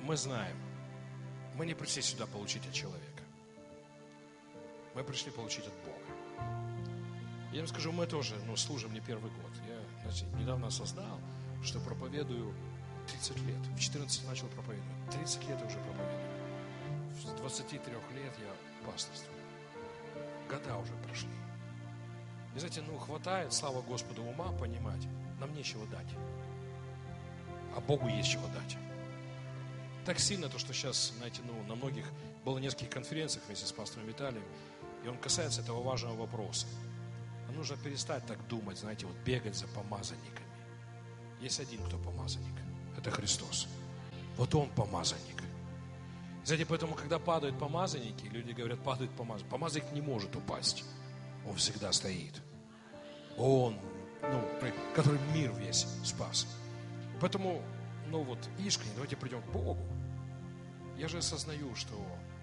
мы знаем, мы не пришли сюда получить от человека. Мы пришли получить от Бога. Я вам скажу, мы тоже служим не первый год. Я недавно осознал, что проповедую 30 лет. В 14 начал проповедовать. 30 лет я уже проповедую. С 23 лет я пасторствую. Года уже прошли. И знаете, хватает, слава Господу, ума понимать, нам нечего дать. А Богу есть чего дать. Так сильно то, что сейчас, знаете, на многих, было нескольких конференциях вместе с пастором Виталием, и он касается этого важного вопроса. Нам нужно перестать так думать, знаете, бегать за помазанниками. Есть один, кто помазанник. Это Христос. Вот Он помазанник. Знаете, поэтому, когда падают помазанники, люди говорят, падают помазанники. Помазанник не может упасть. Он всегда стоит. Он, который мир весь спас. Поэтому, искренне, давайте придем к Богу. Я же осознаю, что,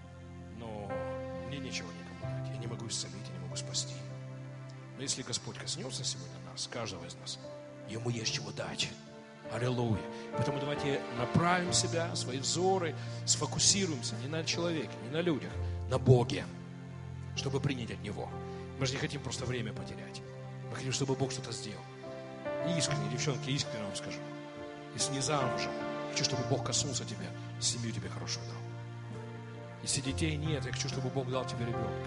мне нечего никому дать. Я не могу исцелить, я не могу спасти. Но если Господь коснется сегодня нас, каждого из нас, Ему есть чего дать. Аллилуйя. Поэтому давайте направим себя, свои взоры, сфокусируемся не на человеке, не на людях, на Боге, чтобы принять от Него. Мы же не хотим просто время потерять. Мы хотим, чтобы Бог что-то сделал. И искренне, девчонки, искренне вам скажу. Если не замужем, хочу, чтобы Бог коснулся тебя, семью тебе хорошую дал. Если детей нет, я хочу, чтобы Бог дал тебе ребенка.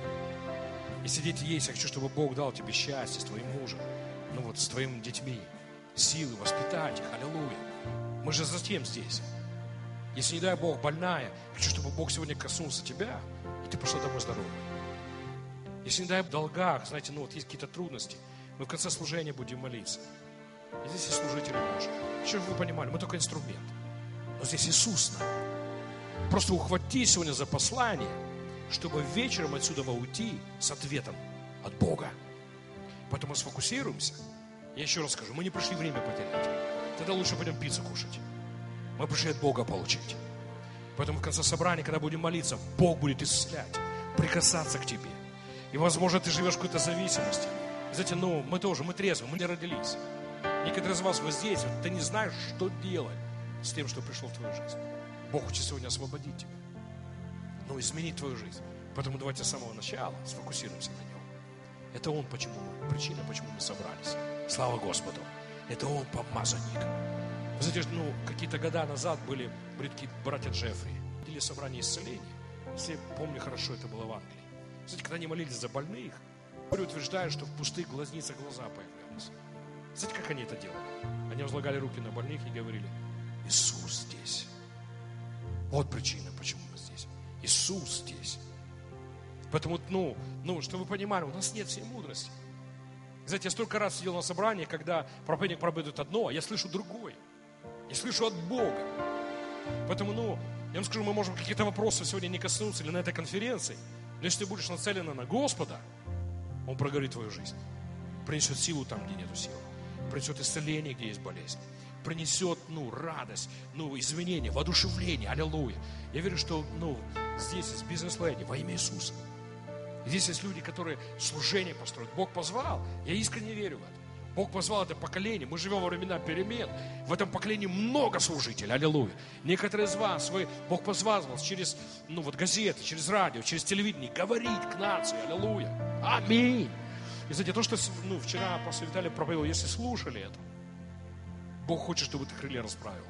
Если дети есть, я хочу, чтобы Бог дал тебе счастье с твоим мужем, с твоими детьми, силы воспитать их, аллилуйя. Мы же затем здесь. Если, не дай Бог, больная, хочу, чтобы Бог сегодня коснулся тебя, и ты пошла домой здоровой. Если, не дай в долгах, знаете, есть какие-то трудности, мы в конце служения будем молиться. И здесь есть служители Божьи. Чтобы вы понимали, мы только инструмент. Но здесь Иисус нам. Просто ухвати сегодня за послание, чтобы вечером отсюда уйти с ответом от Бога. Поэтому сфокусируемся. Я еще раз скажу, мы не пришли время потерять. Тогда лучше пойдем пиццу кушать. Мы пришли от Бога получить. Поэтому в конце собрания, когда будем молиться, Бог будет исцелять, прикасаться к тебе. И, возможно, ты живешь в какой-то зависимости. Знаете, мы тоже, мы трезвы, мы не родились. Некоторые из вас, вы здесь, ты не знаешь, что делать с тем, что пришло в твою жизнь. Бог хочет сегодня освободить тебя. Изменить твою жизнь. Поэтому давайте с самого начала сфокусируемся на Нем. Это Он, причина, почему мы собрались. Слава Господу. Это Он помазанник. Вы знаете, какие-то года назад были такие братья Джеффри. Или собрание исцеления. Если помню хорошо, это было в Англии. Знаете, когда они молились за больных, утверждают, что в пустых глазницах глаза появлялись. Знаете, как они это делали? Они возлагали руки на больных и говорили: Иисус здесь. Вот причина, почему мы здесь. Иисус здесь. Поэтому, чтобы вы понимали, у нас нет всей мудрости. Знаете, я столько раз сидел на собрании, когда проповедник проповедует одно, а я слышу другое. Я слышу от Бога. Поэтому, я вам скажу, мы можем какие-то вопросы сегодня не коснуться или на этой конференции. Но если ты будешь нацелена на Господа, Он проговорит твою жизнь. Принесет силу там, где нету силы. Принесет исцеление, где есть болезнь. Принесет, радость, изменение, воодушевление, аллилуйя. Я верю, что, здесь есть бизнес-леди во имя Иисуса. Здесь есть люди, которые служение построят. Бог позвал, я искренне верю в это. Бог позвал это поколение, мы живем во времена перемен. В этом поколении много служителей, аллилуйя. Некоторые из вас, Бог позвал вас через, газеты, через радио, через телевидение, говорить к нации, аллилуйя. Аминь. И знаете, то, что вчера апостол Виталий проповедовал, если слушали это, Бог хочет, чтобы ты крылья расправила.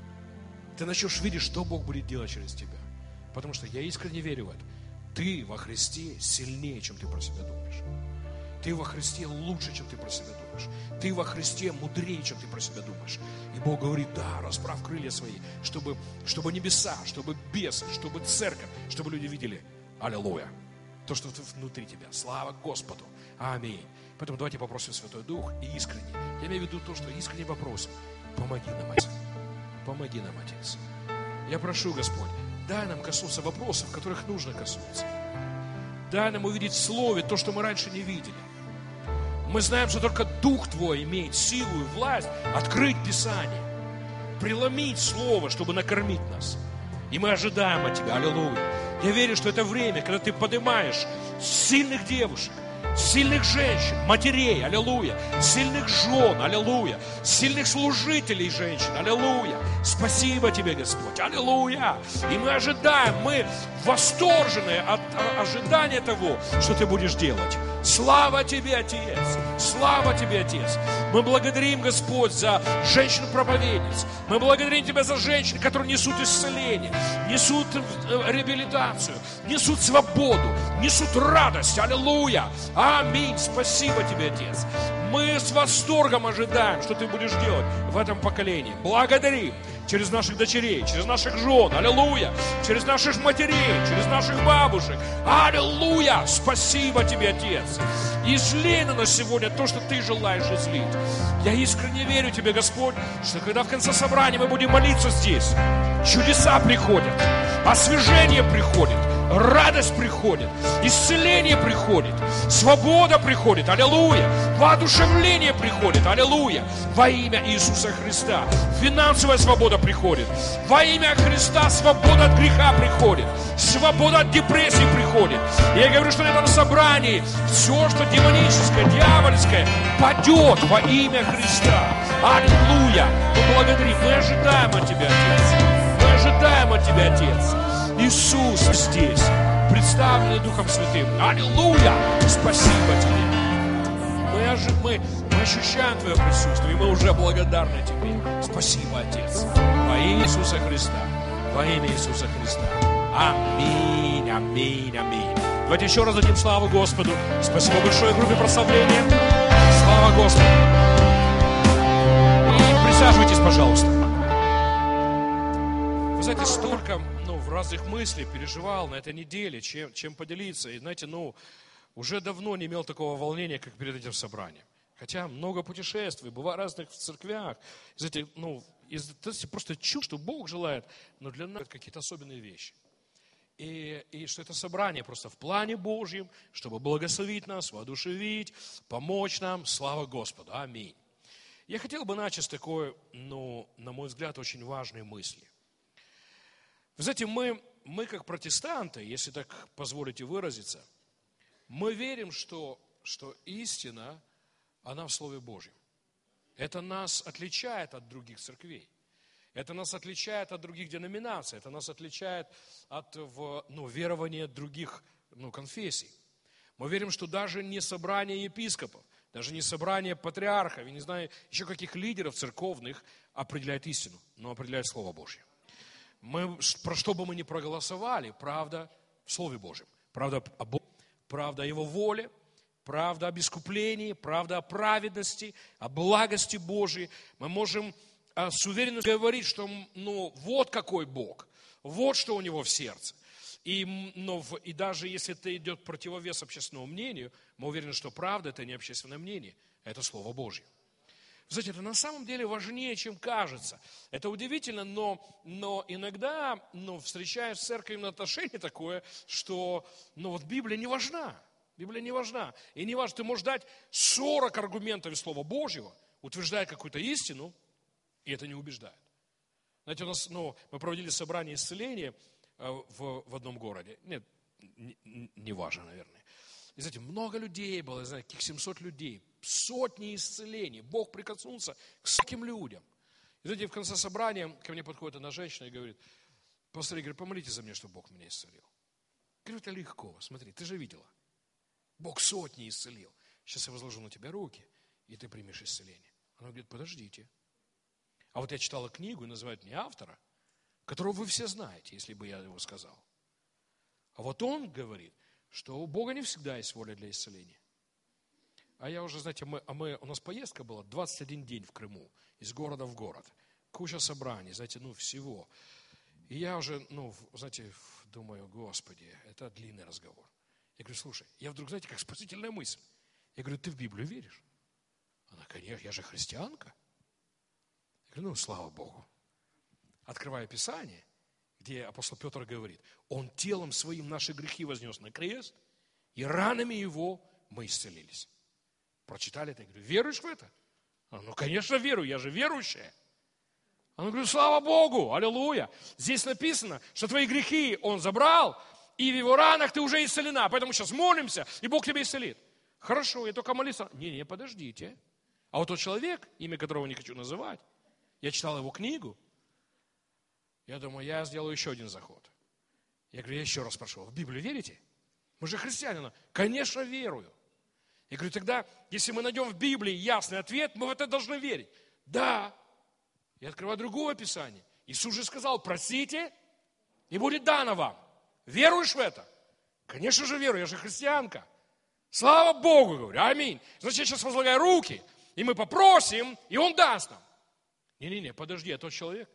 Ты начнешь видеть, что Бог будет делать через тебя. Потому что я искренне верю в это. Ты во Христе сильнее, чем ты про себя думаешь. Ты во Христе лучше, чем ты про себя думаешь. Ты во Христе мудрее, чем ты про себя думаешь. И Бог говорит: да, расправь крылья свои, чтобы небеса, чтобы бесы, чтобы церковь, чтобы люди видели, аллилуйя, то, что внутри тебя. Слава Господу. Аминь. Поэтому давайте попросим Святой Дух и искренне. Я имею в виду то, что искренне попросим: помоги нам, Отец. Помоги нам, Отец. Я прошу, Господь, дай нам коснуться вопросов, которых нужно коснуться. Дай нам увидеть в Слове то, что мы раньше не видели. Мы знаем, что только Дух Твой имеет силу и власть открыть Писание, преломить Слово, чтобы накормить нас. И мы ожидаем от Тебя, аллилуйя. Я верю, что это время, когда Ты поднимаешь сильных девушек, сильных женщин, матерей, аллилуйя, сильных жен, аллилуйя, сильных служителей женщин, аллилуйя. Спасибо Тебе, Господь, аллилуйя. И мы ожидаем, мы восторжены от ожидания того, что Ты будешь делать. Слава Тебе, Отец, слава Тебе, Отец. Мы благодарим, Господь, за женщин-проповедниц. Мы благодарим Тебя за женщин, которые несут исцеление, несут реабилитацию, несут свободу, несут радость. Аллилуйя. Аминь. Спасибо Тебе, Отец. Мы с восторгом ожидаем, что Ты будешь делать в этом поколении. Благодарим через наших дочерей, через наших жен, аллилуйя, через наших матерей, через наших бабушек. Аллилуйя. Спасибо Тебе, Отец. Излей на нас сегодня то, что Ты желаешь излить. Я искренне верю Тебе, Господь, что когда в конце собрания мы будем молиться здесь, чудеса приходят, освежение приходит, радость приходит, исцеление приходит, свобода приходит, аллилуйя, воодушевление приходит, аллилуйя, во имя Иисуса Христа. Финансовая свобода приходит, во имя Христа свобода от греха приходит, свобода от депрессии приходит. Я говорю, что на этом собрании все, что демоническое, дьявольское, падет во имя Христа. Аллилуйя! Мы благодарим, мы ожидаем от Тебя, Отец. Мы ожидаем от Тебя, Отец. Иисус здесь, представленный Духом Святым. Аллилуйя! Спасибо Тебе. Мы ощущаем Твое присутствие, и мы уже благодарны Тебе. Спасибо, Отец. Во имя Иисуса Христа. Во имя Иисуса Христа. Аминь, аминь, аминь. Давайте еще раз дадим славу Господу. Спасибо большое группе прославления. Слава Господу. И присаживайтесь, пожалуйста. Вы знаете, столько в разных мыслей переживал на этой неделе, чем поделиться. И знаете, уже давно не имел такого волнения, как перед этим собранием. Хотя много путешествий, бываю в разных церквях. Знаете, просто чувство, что Бог желает, но для нас какие-то особенные вещи. И что это собрание просто в плане Божьем, чтобы благословить нас, воодушевить, помочь нам. Слава Господу. Аминь. Я хотел бы начать с такой, на мой взгляд, очень важной мысли. Вы знаете, мы как протестанты, если так позволите выразиться, мы верим, что истина, она в Слове Божьем. Это нас отличает от других церквей. Это нас отличает от других деноминаций. Это нас отличает от верования других конфессий. Мы верим, что даже не собрание епископов, даже не собрание патриархов, я не знаю, еще каких лидеров церковных определяет истину, но определяет Слово Божье. Про что бы мы ни проголосовали, правда в Слове Божьем. Правда о Боге, правда о Его воле, правда об искуплении, правда о праведности, о благости Божьей. Мы можем с уверенностью говорить, что вот какой Бог, вот что у Него в сердце. И даже если это идет противовес общественному мнению, мы уверены, что правда это не общественное мнение, это Слово Божье. Знаете, это на самом деле важнее, чем кажется. Это удивительно, но иногда встречаешь в церкви отношение такое, что Библия не важна. Библия не важна. И не важно, ты можешь дать 40 аргументов из Слова Божьего, утверждая какую-то истину, и это не убеждает. Знаете, у нас, мы проводили собрание исцеления в одном городе. Нет, не важно, наверное. И знаете, много людей было, я знаю, каких 700 людей, сотни исцелений. Бог прикоснулся к таким людям. И знаете, в конце собрания ко мне подходит одна женщина и говорит: пастор Игорь, помолитесь за меня, чтобы Бог меня исцелил. Говорю, это легко, смотри, ты же видела. Бог сотни исцелил. Сейчас я возложу на тебя руки, и ты примешь исцеление. Она говорит, подождите. А вот я читала книгу, и называют не автора, которого вы все знаете, если бы я его сказал. А вот он говорит, что у Бога не всегда есть воля для исцеления. А я уже, знаете, у нас поездка была 21 день в Крыму, из города в город. Куча собраний, знаете, всего. И я уже, знаете, думаю, Господи, это длинный разговор. Я говорю, слушай, я вдруг, знаете, как спасительная мысль. Я говорю, ты в Библию веришь? Она, конечно, я же христианка. Я говорю, слава Богу. Открываю Писание, где апостол Петр говорит, Он телом своим наши грехи вознес на крест, и ранами Его мы исцелились. Прочитали это, я говорю, веруешь в это? Она, конечно, верую, я же верующая. Она говорит, слава Богу, аллилуйя. Здесь написано, что твои грехи Он забрал, и в Его ранах ты уже исцелена. Поэтому сейчас молимся, и Бог тебя исцелит. Хорошо, я только молился. Не, подождите. А вот тот человек, имя которого не хочу называть, я читал его книгу, я думаю, я сделаю еще один заход. Я говорю, я еще раз прошу, в Библию верите? Мы же христиане. Конечно, верую. Я говорю, тогда, если мы найдем в Библии ясный ответ, мы в это должны верить. Да. Я открываю другое Писание. Иисус же сказал, просите, и будет дано вам. Веруешь в это? Конечно же верую, я же христианка. Слава Богу, говорю, аминь. Значит, я сейчас возлагаю руки, и мы попросим, и Он даст нам. Не, подожди, а тот человек?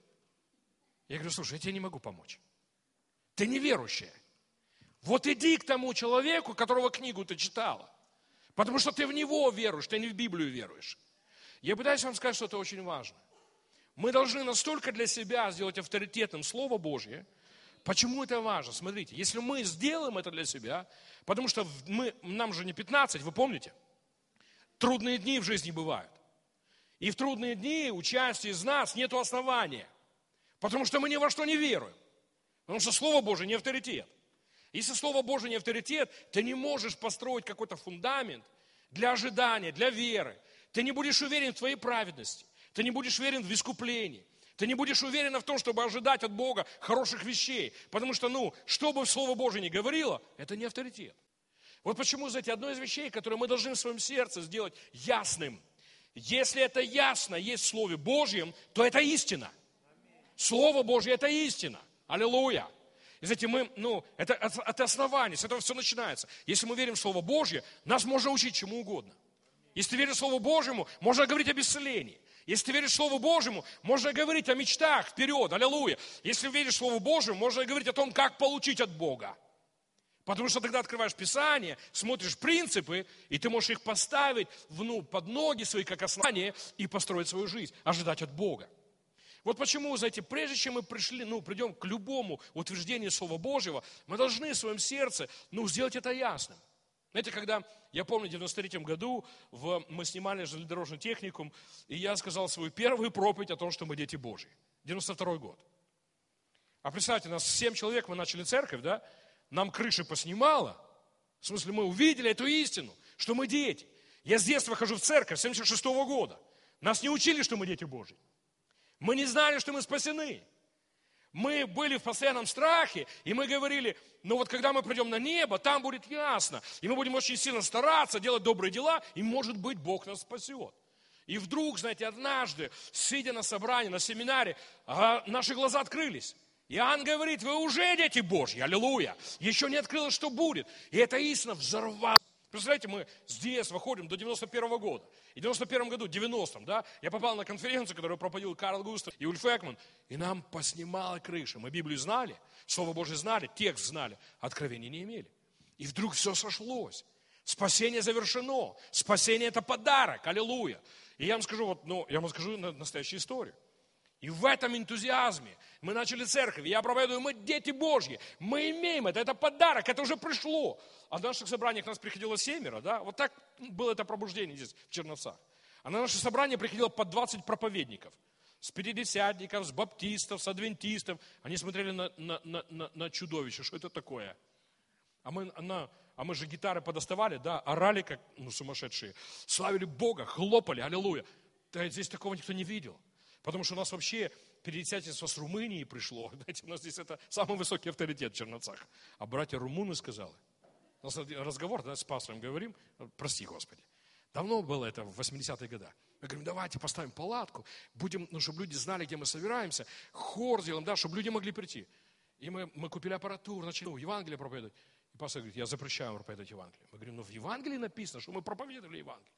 Я говорю, слушай, я тебе не могу помочь. Ты неверующая. Вот иди к тому человеку, которого книгу ты читала. Потому что ты в него веруешь, ты не в Библию веруешь. Я пытаюсь вам сказать, что это очень важно. Мы должны настолько для себя сделать авторитетным Слово Божье. Почему это важно? Смотрите, если мы сделаем это для себя, потому что нам же не 15, вы помните? Трудные дни в жизни бывают. И в трудные дни у части из нас нет основания. Потому что мы ни во что не веруем. Потому что Слово Божие не авторитет. Если Слово Божие не авторитет, ты не можешь построить какой-то фундамент для ожидания, для веры. Ты не будешь уверен в твоей праведности. Ты не будешь уверен в искуплении. Ты не будешь уверен в том, чтобы ожидать от Бога хороших вещей. Потому что, что бы Слово Божие ни говорило, это не авторитет. Вот почему, знаете, одно из вещей, которые мы должны в своем сердце сделать ясным. Если это ясно есть в Слове Божьем, то это истина. Слово Божье – это истина. Аллилуйя. И знаете, это от основания, с этого все начинается. Если мы верим в Слово Божье, нас можно учить чему угодно. Если ты веришь в Слову Божьему, можно говорить об исцелении. Если ты веришь в Слову Божьему, можно говорить о мечтах вперед, аллилуйя. Если веришь в Слово Божьему, можно говорить о том, как получить от Бога. Потому что тогда открываешь Писание, смотришь принципы, и ты можешь их поставить под ноги свои, как основание, и построить свою жизнь, ожидать от Бога. Вот почему, знаете, прежде чем мы придем к любому утверждению Слова Божьего, мы должны в своем сердце, сделать это ясным. Знаете, когда, я помню, в 93-м году мы снимали железнодорожный техникум, и я сказал свою первую проповедь о том, что мы дети Божьи. 92-й год. А представьте, нас 7 человек, мы начали церковь, да? Нам крыши поснимало. В смысле, мы увидели эту истину, что мы дети. Я с детства хожу в церковь, с 76-го года. Нас не учили, что мы дети Божьи. Мы не знали, что мы спасены. Мы были в постоянном страхе, и мы говорили, когда мы придем на небо, там будет ясно. И мы будем очень сильно стараться, делать добрые дела, и, может быть, Бог нас спасет. И вдруг, знаете, однажды, сидя на собрании, на семинаре, наши глаза открылись. Иоанн говорит, вы уже дети Божьи, аллилуйя. Еще не открылось, что будет. И эта истина взорвалась. Представляете, мы с детства ходим до 91-го года. И в 91-м году, 90-м, да, я попал на конференцию, которую проповедовал Карл Густав и Ульф Экман, и нам поснимала крыша. Мы Библию знали, Слово Божие знали, текст знали, откровения не имели. И вдруг все сошлось. Спасение завершено. Спасение – это подарок, аллилуйя. И я вам скажу, я вам скажу настоящую историю. И в этом энтузиазме мы начали церковь. Я проповедую, мы дети Божьи. Мы имеем это подарок, это уже пришло. А на наших собраниях нас приходило 7, да? Вот так было это пробуждение здесь, в Черновцах. А на наши собрания приходило по 20 проповедников. С пятидесятников, с баптистов, с адвентистов. Они смотрели на чудовище. Что это такое? А мы же гитары подоставали, да? Орали как сумасшедшие. Славили Бога, хлопали, аллилуйя. Да, здесь такого никто не видел. Потому что у нас вообще переселенчество с Румынии пришло. Знаете, у нас здесь это самый высокий авторитет в Черновцах. А братья румыны сказали. У нас разговор, да, с пастором говорим, прости, Господи. Давно было это, в 80-е годы. Мы говорим, давайте поставим палатку, будем, чтобы люди знали, где мы собираемся, хор сделаем, да, чтобы люди могли прийти. И мы купили аппаратуру, начали Евангелие проповедовать. И пастор говорит, я запрещаю вам проповедовать Евангелие. Мы говорим, в Евангелии написано, что мы проповедовали Евангелие.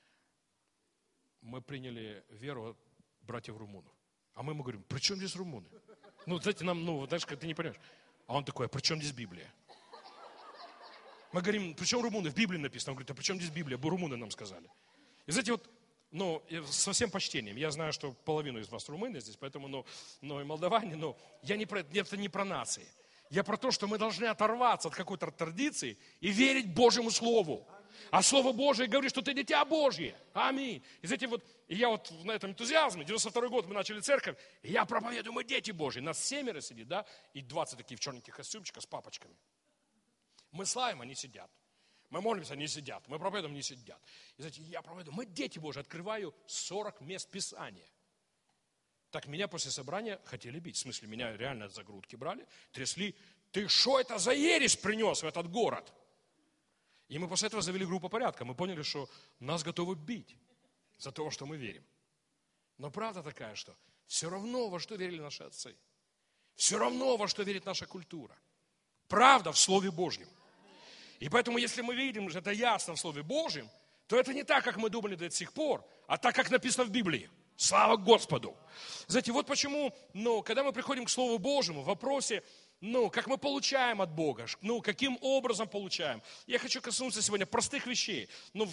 Мы приняли веру братьев румынов. А мы ему говорим, при чем здесь румыны? Знаете, знаешь, ты не понимаешь. А он такой, а при чем здесь Библия? Мы говорим, при чем румыны? В Библии написано. Он говорит, а при чем здесь Библия? Румыны нам сказали. И знаете, со всем почтением, я знаю, что половину из вас румыны здесь, поэтому, и молдаване, это не про нации. Я про то, что мы должны оторваться от какой-то традиции и верить Божьему Слову. А Слово Божие говорит, что ты дитя Божье. Аминь. И знаете, я на этом энтузиазме, 92-й год мы начали церковь, и я проповедую, мы дети Божьи. Нас 7 сидит, да, и 20 таких в черненьких костюмчиках с папочками. Мы славим, они сидят. Мы молимся, не сидят. Мы проповедуем, не сидят. И знаете, я проповедую, мы дети Божьи, открываю 40 мест Писания. Так меня после собрания хотели бить. В смысле, меня реально за грудки брали, трясли. Ты что это за ересь принес в этот город? И мы после этого завели группу порядка. Мы поняли, что нас готовы бить за то, что мы верим. Но правда такая, что все равно, во что верили наши отцы. Все равно, во что верит наша культура. Правда в Слове Божьем. И поэтому, если мы видим, что это ясно в Слове Божьем, то это не так, как мы думали до сих пор, а так, как написано в Библии. Слава Господу! Знаете, вот почему, когда мы приходим к Слову Божьему, в вопросе, как мы получаем от Бога, каким образом получаем. Я хочу коснуться сегодня простых вещей,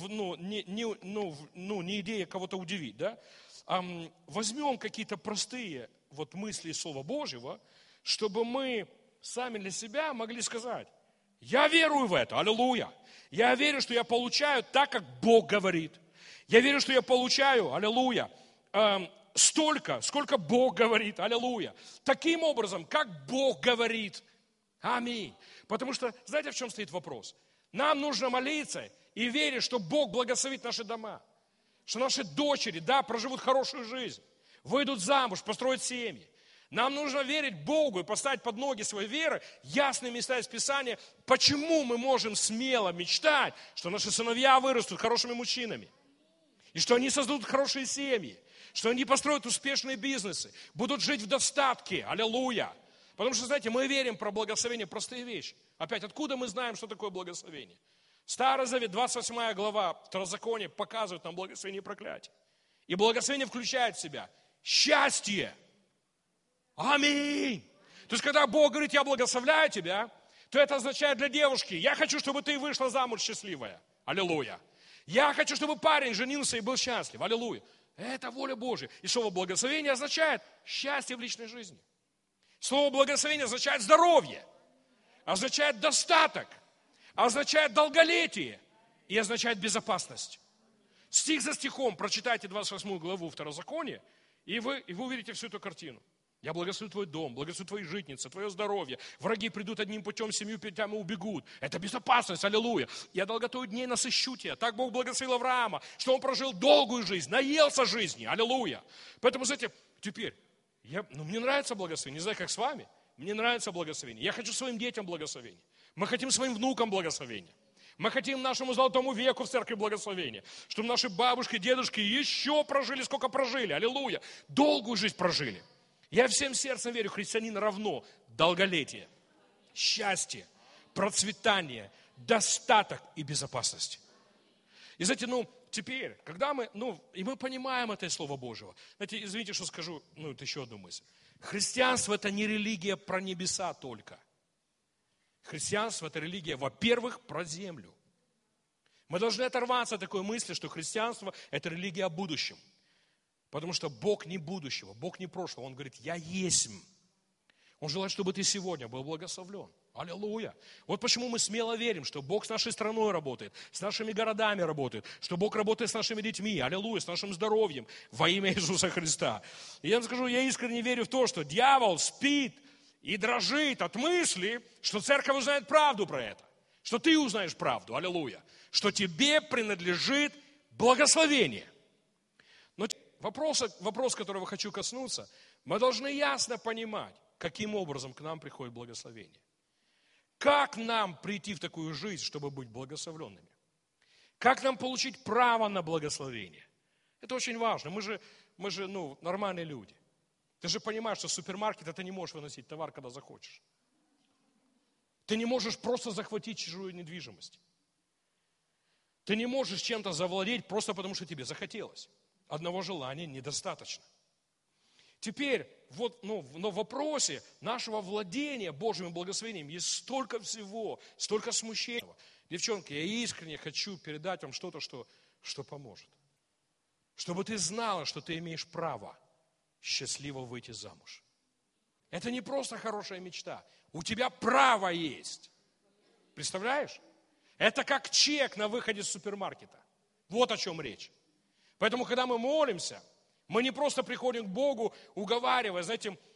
не идея кого-то удивить, да? Возьмем какие-то простые мысли из Слова Божьего, чтобы мы сами для себя могли сказать, я верую в это, аллилуйя. Я верю, что я получаю так, как Бог говорит. Я верю, что я получаю, аллилуйя, столько, сколько Бог говорит, аллилуйя. Таким образом, как Бог говорит. Аминь. Потому что, знаете, в чем стоит вопрос? Нам нужно молиться и верить, что Бог благословит наши дома. Что наши дочери, проживут хорошую жизнь. Выйдут замуж, построят семьи. Нам нужно верить Богу и поставить под ноги своей веры ясные места из Писания, почему мы можем смело мечтать, что наши сыновья вырастут хорошими мужчинами, и что они создадут хорошие семьи, что они построят успешные бизнесы, будут жить в достатке, аллилуйя. Потому что, знаете, мы верим про благословение, простые вещи. Опять, откуда мы знаем, что такое благословение? Старый Завет, 28 глава Второзакония показывает нам благословение и проклятие. И благословение включает в себя счастье. Аминь. То есть, когда Бог говорит, я благословляю тебя, то это означает для девушки, я хочу, чтобы ты вышла замуж счастливая. Аллилуйя. Я хочу, чтобы парень женился и был счастлив. Аллилуйя. Это воля Божья. И слово благословение означает счастье в личной жизни. Слово благословение означает здоровье, означает достаток, означает долголетие и означает безопасность. Стих за стихом прочитайте 28 главу Второзакония, и вы увидите всю эту картину. Я благословлю твой дом, благословлю твои житницы, твое здоровье. Враги придут одним путем, 7 путями убегут. Это безопасность, аллилуйя. Я долготою дней насыщу тебя. Так Бог благословил Авраама, что он прожил долгую жизнь, наелся жизни, аллилуйя. Поэтому, знаете, теперь, мне нравится благословение, не знаю, как с вами, мне нравится благословение. Я хочу своим детям благословение. Мы хотим своим внукам благословение. Мы хотим нашему золотому веку в церкви благословения, чтобы наши бабушки, дедушки еще прожили, сколько прожили, аллилуйя. Долгую жизнь прожили. Я всем сердцем верю, христианин равно долголетие, счастье, процветание, достаток и безопасность. И знаете, теперь, когда мы понимаем это Слово Божьего, знаете, извините, что скажу, это еще одну мысль. Христианство – это не религия про небеса только. Христианство – это религия, во-первых, про землю. Мы должны оторваться от такой мысли, что христианство – это религия о будущем. Потому что Бог не будущего, Бог не прошлого. Он говорит, я есмь. Он желает, чтобы ты сегодня был благословлен. Аллилуйя. Вот почему мы смело верим, что Бог с нашей страной работает, с нашими городами работает, что Бог работает с нашими детьми, аллилуйя, с нашим здоровьем во имя Иисуса Христа. И я вам скажу, я искренне верю в то, что дьявол спит и дрожит от мысли, что церковь узнает правду про это, что ты узнаешь правду, аллилуйя, что тебе принадлежит благословение. Но вопрос, которого хочу коснуться, мы должны ясно понимать, каким образом к нам приходит благословение. Как нам прийти в такую жизнь, чтобы быть благословленными? Как нам получить право на благословение? Это очень важно. Мы же нормальные люди. Ты же понимаешь, что в супермаркет ты не можешь выносить товар, когда захочешь. Ты не можешь просто захватить чужую недвижимость. Ты не можешь чем-то завладеть просто потому, что тебе захотелось. Одного желания недостаточно. Теперь, но в вопросе нашего владения Божьим благословением есть столько всего, столько смущения. Девчонки, я искренне хочу передать вам что-то, что поможет. Чтобы ты знала, что ты имеешь право счастливо выйти замуж. Это не просто хорошая мечта. У тебя право есть. Представляешь? Это как чек на выходе из супермаркета. Вот о чем речь. Поэтому, когда мы молимся, мы не просто приходим к Богу, уговаривая, знаете,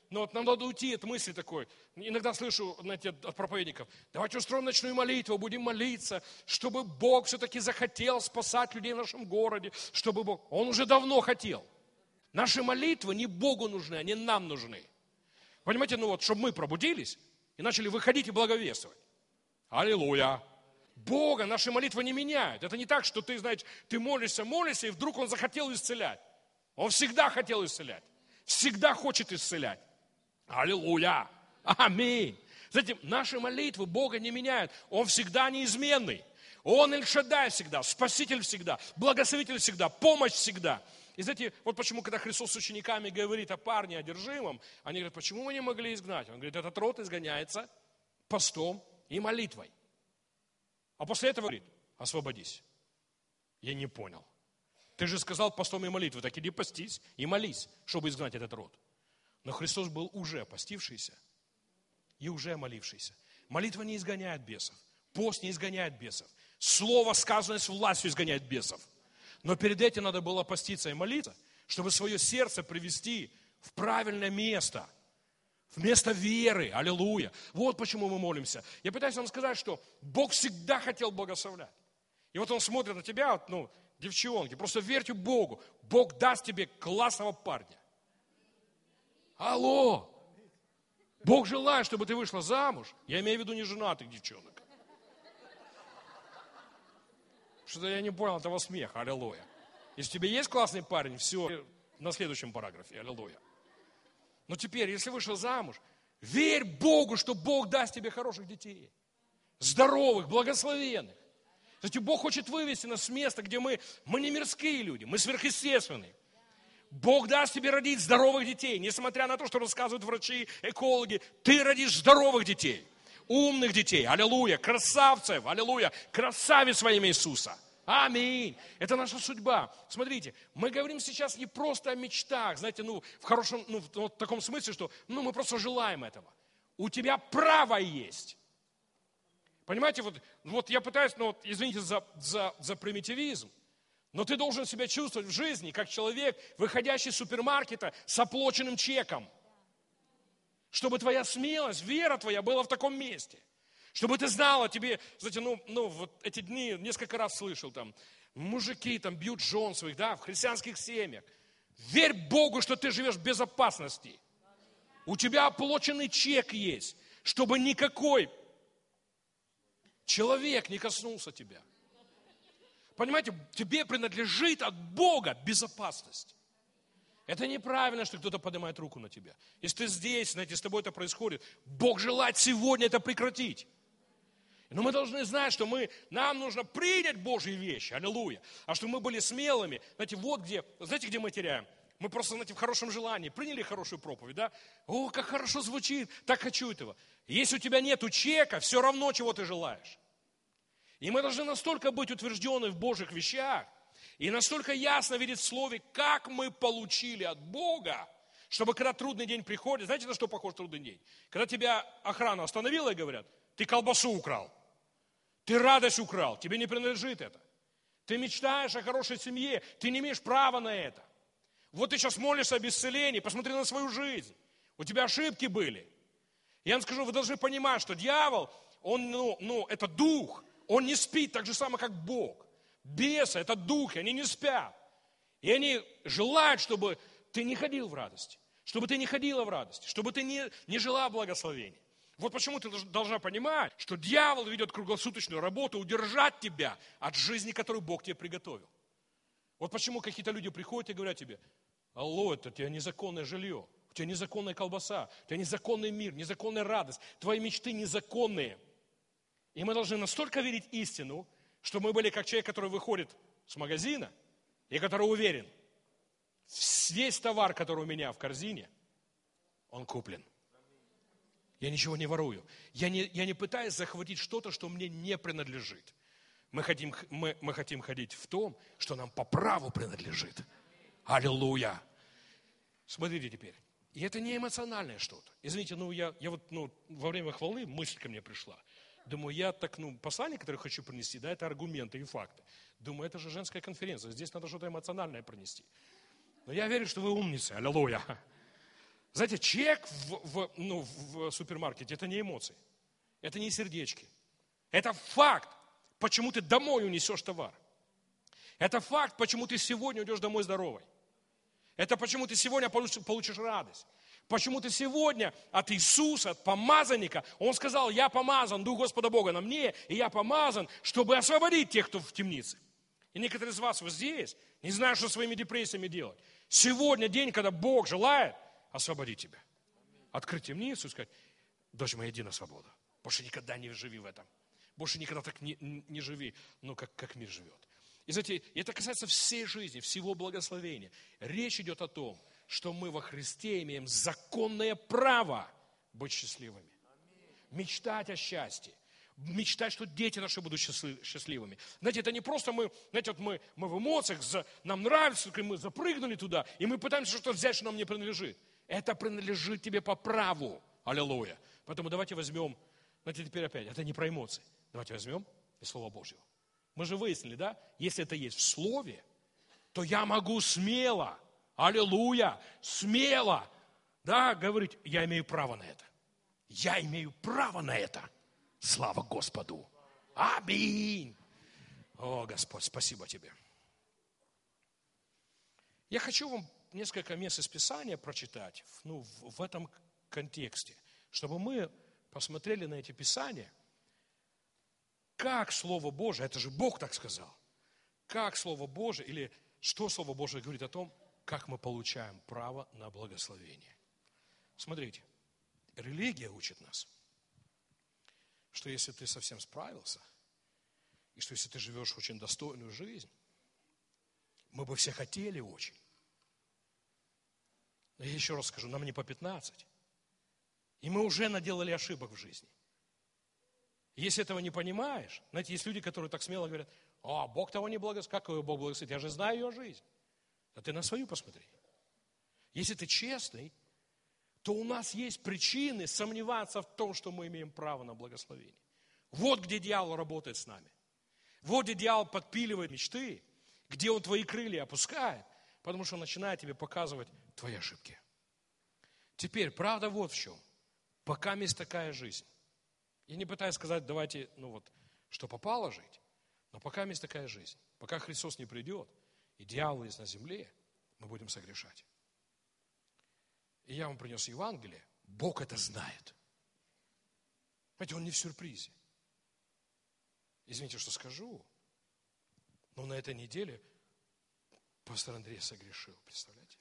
но вот нам надо уйти от мысли такой. Иногда слышу, знаете, от проповедников, давайте устроим ночную молитву, будем молиться, чтобы Бог все-таки захотел спасать людей в нашем городе, чтобы Бог... Он уже давно хотел. Наши молитвы не Богу нужны, они нам нужны. Понимаете, ну вот, чтобы мы пробудились и начали выходить и благовествовать. Аллилуйя! Бога наши молитвы не меняют. Это не так, что ты, знаешь, ты молишься, и вдруг Он захотел исцелять. Он всегда хотел исцелять. Всегда хочет исцелять. Аллилуйя! Аминь! Знаете, наши молитвы Бога не меняют. Он всегда неизменный. Он Эль-Шаддай всегда, Спаситель всегда, Благословитель всегда, помощь всегда. И знаете, вот почему, когда Христос с учениками говорит о парне одержимом, они говорят, почему мы не могли изгнать? Он говорит, этот род изгоняется постом и молитвой. А после этого говорит, освободись. Я не понял. Ты же сказал постом и молитвой, так иди постись и молись, чтобы изгнать этот род. Но Христос был уже постившийся и уже молившийся. Молитва не изгоняет бесов, пост не изгоняет бесов, слово, сказанное с властью, изгоняет бесов. Но перед этим надо было поститься и молиться, чтобы свое сердце привести в правильное место, в место веры. Аллилуйя. Вот почему мы молимся. Я пытаюсь вам сказать, что Бог всегда хотел благословлять. И вот Он смотрит на тебя, ну, девчонки, просто верьте Богу. Бог даст тебе классного парня. Алло! Бог желает, чтобы ты вышла замуж. Я имею в виду неженатых девчонок. Что-то я не понял этого смеха, аллилуйя. Если у тебя есть классный парень, все, на следующем параграфе, аллилуйя. Но теперь, если вышел замуж, верь Богу, что Бог даст тебе хороших детей. Здоровых, благословенных. Знаете, Бог хочет вывести нас с места, где мы не мирские люди, мы сверхъестественные. Бог даст тебе родить здоровых детей, несмотря на то, что рассказывают врачи, экологи, ты родишь здоровых детей. Умных детей, аллилуйя, красавцев, аллилуйя, красавиц во имя Иисуса. Аминь. Это наша судьба. Смотрите, мы говорим сейчас не просто о мечтах, знаете, в хорошем, в таком смысле, что мы просто желаем этого. У тебя право есть. Понимаете, вот я пытаюсь, извините за примитивизм, но ты должен себя чувствовать в жизни, как человек, выходящий из супермаркета с оплаченным чеком. Чтобы твоя смелость, вера твоя была в таком месте. Чтобы ты знала, тебе, знаете, вот эти дни несколько раз слышал, там, мужики там бьют жен своих, да, в христианских семьях. Верь Богу, что ты живешь в безопасности. У тебя оплаченный чек есть, чтобы никакой человек не коснулся тебя. Понимаете, тебе принадлежит от Бога безопасность. Это неправильно, что кто-то поднимает руку на тебя. Если ты здесь, знаете, с тобой это происходит, Бог желает сегодня это прекратить. Но мы должны знать, что нам нужно принять Божьи вещи, аллилуйя. А что мы были смелыми, знаете, где мы теряем? Мы просто, знаете, в хорошем желании приняли хорошую проповедь, да? О, как хорошо звучит, так хочу этого. Если у тебя нету чека, все равно, чего ты желаешь. И мы должны настолько быть утверждены в Божьих вещах, и настолько ясно видеть в Слове, как мы получили от Бога, чтобы когда трудный день приходит, знаете, на что похож трудный день? Когда тебя охрана остановила и говорят, ты колбасу украл, ты радость украл, тебе не принадлежит это. Ты мечтаешь о хорошей семье, ты не имеешь права на это. Вот ты сейчас молишься об исцелении, посмотри на свою жизнь. У тебя ошибки были. Я вам скажу, вы должны понимать, что дьявол, он, это дух, он не спит так же самое, как Бог. Бесы, это духи, они не спят. И они желают, чтобы ты не ходил в радости, чтобы ты не ходила в радости, чтобы ты не жила в благословении. Вот почему ты должна понимать, что дьявол ведет круглосуточную работу удержать тебя от жизни, которую Бог тебе приготовил. Вот почему какие-то люди приходят и говорят тебе, алло, это у тебя незаконное жилье, у тебя незаконная колбаса, у тебя незаконный мир, незаконная радость, твои мечты незаконные. И мы должны настолько верить истину, что мы были как человек, который выходит с магазина и который уверен, весь товар, который у меня в корзине, он куплен. Я ничего не ворую. Я не пытаюсь захватить что-то, что мне не принадлежит. Мы хотим ходить в том, что нам по праву принадлежит. Аллилуйя. Смотрите теперь. И это не эмоциональное что-то. Извините, во время хвалы мысль ко мне пришла. Думаю, послание, которое хочу принести, да, это аргументы и факты. Думаю, это же женская конференция, здесь надо что-то эмоциональное принести. Но я верю, что вы умницы, аллилуйя. Знаете, чек в супермаркете – это не эмоции, это не сердечки. Это факт, почему ты домой унесешь товар. Это факт, почему ты сегодня уйдешь домой здоровой. Это почему ты сегодня получишь радость. Почему ты сегодня от Иисуса, от помазанника, Он сказал, я помазан, Дух Господа Бога на мне, и я помазан, чтобы освободить тех, кто в темнице. И некоторые из вас вот здесь не знают, что своими депрессиями делать. Сегодня день, когда Бог желает освободить тебя. Открыть темницу и сказать, дочь моя, иди на свободу. Больше никогда не живи в этом. Больше никогда так не живи, как мир живет. И знаете, это касается всей жизни, всего благословения. Речь идет о том, что мы во Христе имеем законное право быть счастливыми. Мечтать о счастье. Мечтать, что дети наши будут счастливыми. Знаете, это не просто мы в эмоциях, нам нравится, мы запрыгнули туда, и мы пытаемся что-то взять, что нам не принадлежит. Это принадлежит тебе по праву. Аллилуйя. Поэтому давайте возьмем, знаете, теперь опять, это не про эмоции. Давайте возьмем из Слова Божьего. Мы же выяснили, да, если это есть в Слове, то я могу смело, аллилуйя, смело, да, говорить, я имею право на это. Я имею право на это. Слава Господу. Аминь. О, Господь, спасибо Тебе. Я хочу вам несколько мест из Писания прочитать, в этом контексте, чтобы мы посмотрели на эти Писания, как Слово Божие, это же Бог так сказал, как Слово Божие, или что Слово Божие говорит о том, как мы получаем право на благословение. Смотрите, религия учит нас, что если ты совсем справился, и что если ты живешь очень достойную жизнь, мы бы все хотели очень. Но я еще раз скажу, нам не по 15. И мы уже наделали ошибок в жизни. Если этого не понимаешь, знаете, есть люди, которые так смело говорят, Бог того не благословит, как его Бог благословит, я же знаю ее жизнь. А ты на свою посмотри. Если ты честный, то у нас есть причины сомневаться в том, что мы имеем право на благословение. Вот где дьявол работает с нами. Вот где дьявол подпиливает мечты, где он твои крылья опускает, потому что он начинает тебе показывать твои ошибки. Теперь, правда вот в чем. Пока есть такая жизнь. Я не пытаюсь сказать, давайте, что попало жить, но пока есть такая жизнь, пока Христос не придет, и дьявол есть на земле, мы будем согрешать. И я вам принес Евангелие, Бог это знает. Знаете, Он не в сюрпризе. Извините, что скажу, но на этой неделе пастор Андрей согрешил, представляете?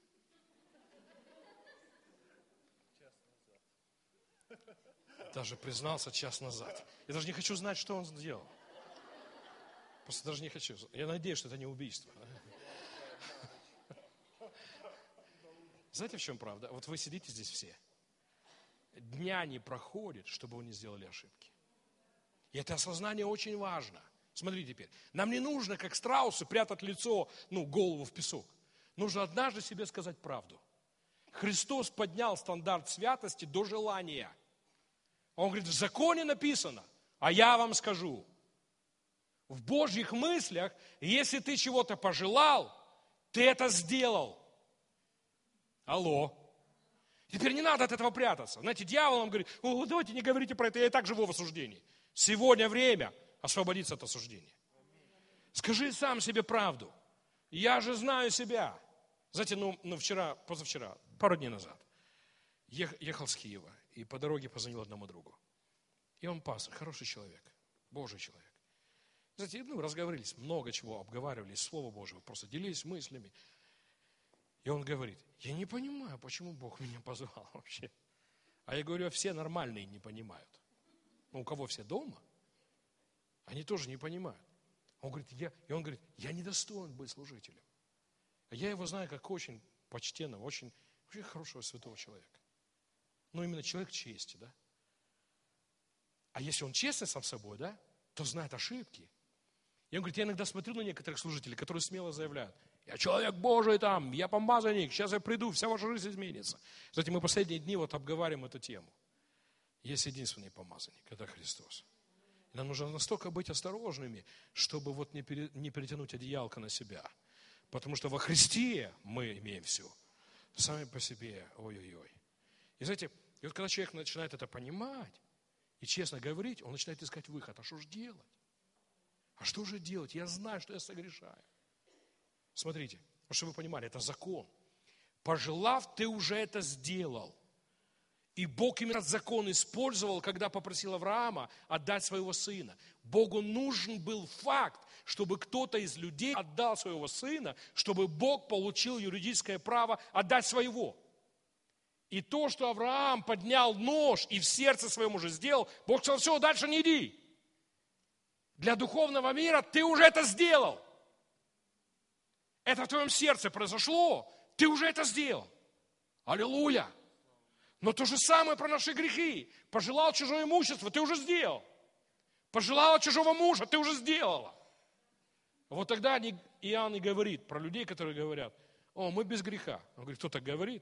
Даже признался час назад. Я даже не хочу знать, что он сделал. Просто даже не хочу. Я надеюсь, что это не убийство. Знаете, в чем правда? Вот вы сидите здесь все. Дня не проходит, чтобы вы не сделали ошибки. И это осознание очень важно. Смотрите теперь. Нам не нужно, как страусы, прятать лицо, голову в песок. Нужно однажды себе сказать правду. Христос поднял стандарт святости до желания. Он говорит, в законе написано, а я вам скажу. В Божьих мыслях, если ты чего-то пожелал, ты это сделал. Алло. Теперь не надо от этого прятаться. Знаете, дьявол нам говорит, давайте не говорите про это, я и так живу в осуждении. Сегодня время освободиться от осуждения. Скажи сам себе правду. Я же знаю себя. Знаете, позавчера, пару дней назад, ехал с Киева, и по дороге позвонил одному другу. И он пастор, хороший человек, Божий человек. Знаете, разговорились, много чего обговаривали, Слово Божьего, просто делились мыслями. И он говорит, я не понимаю, почему Бог меня позвал вообще. А я говорю, все нормальные не понимают. У кого все дома, они тоже не понимают. Он говорит, я недостоин быть служителем. А я его знаю как очень почтенного, очень хорошего святого человека. Именно человек чести, да? А если он честный сам собой, да, то знает ошибки. И он говорит, я иногда смотрю на некоторых служителей, которые смело заявляют, я человек Божий там, я помазанник, сейчас я приду, вся ваша жизнь изменится. Кстати, мы последние дни обговариваем эту тему. Есть единственный помазанник, это Христос. И нам нужно настолько быть осторожными, чтобы не перетянуть одеялко на себя. Потому что во Христе мы имеем все. Сами по себе, ой-ой-ой. И знаете, и вот когда человек начинает это понимать и честно говорить, он начинает искать выход. А что же делать? А что же делать? Я знаю, что я согрешаю. Смотрите, чтобы вы понимали, это закон. Пожелав, ты уже это сделал. И Бог именно этот закон использовал, когда попросил Авраама отдать своего сына. Богу нужен был факт, чтобы кто-то из людей отдал своего сына, чтобы Бог получил юридическое право отдать своего. И то, что Авраам поднял нож и в сердце своем уже сделал, Бог сказал, все, дальше не иди. Для духовного мира ты уже это сделал. Это в твоем сердце произошло, ты уже это сделал. Аллилуйя. Но то же самое про наши грехи. Пожелал чужое имущество, ты уже сделал. Пожелала чужого мужа, ты уже сделала. Вот тогда Иоанн и говорит про людей, которые говорят, о, мы без греха. Он говорит, кто так говорит?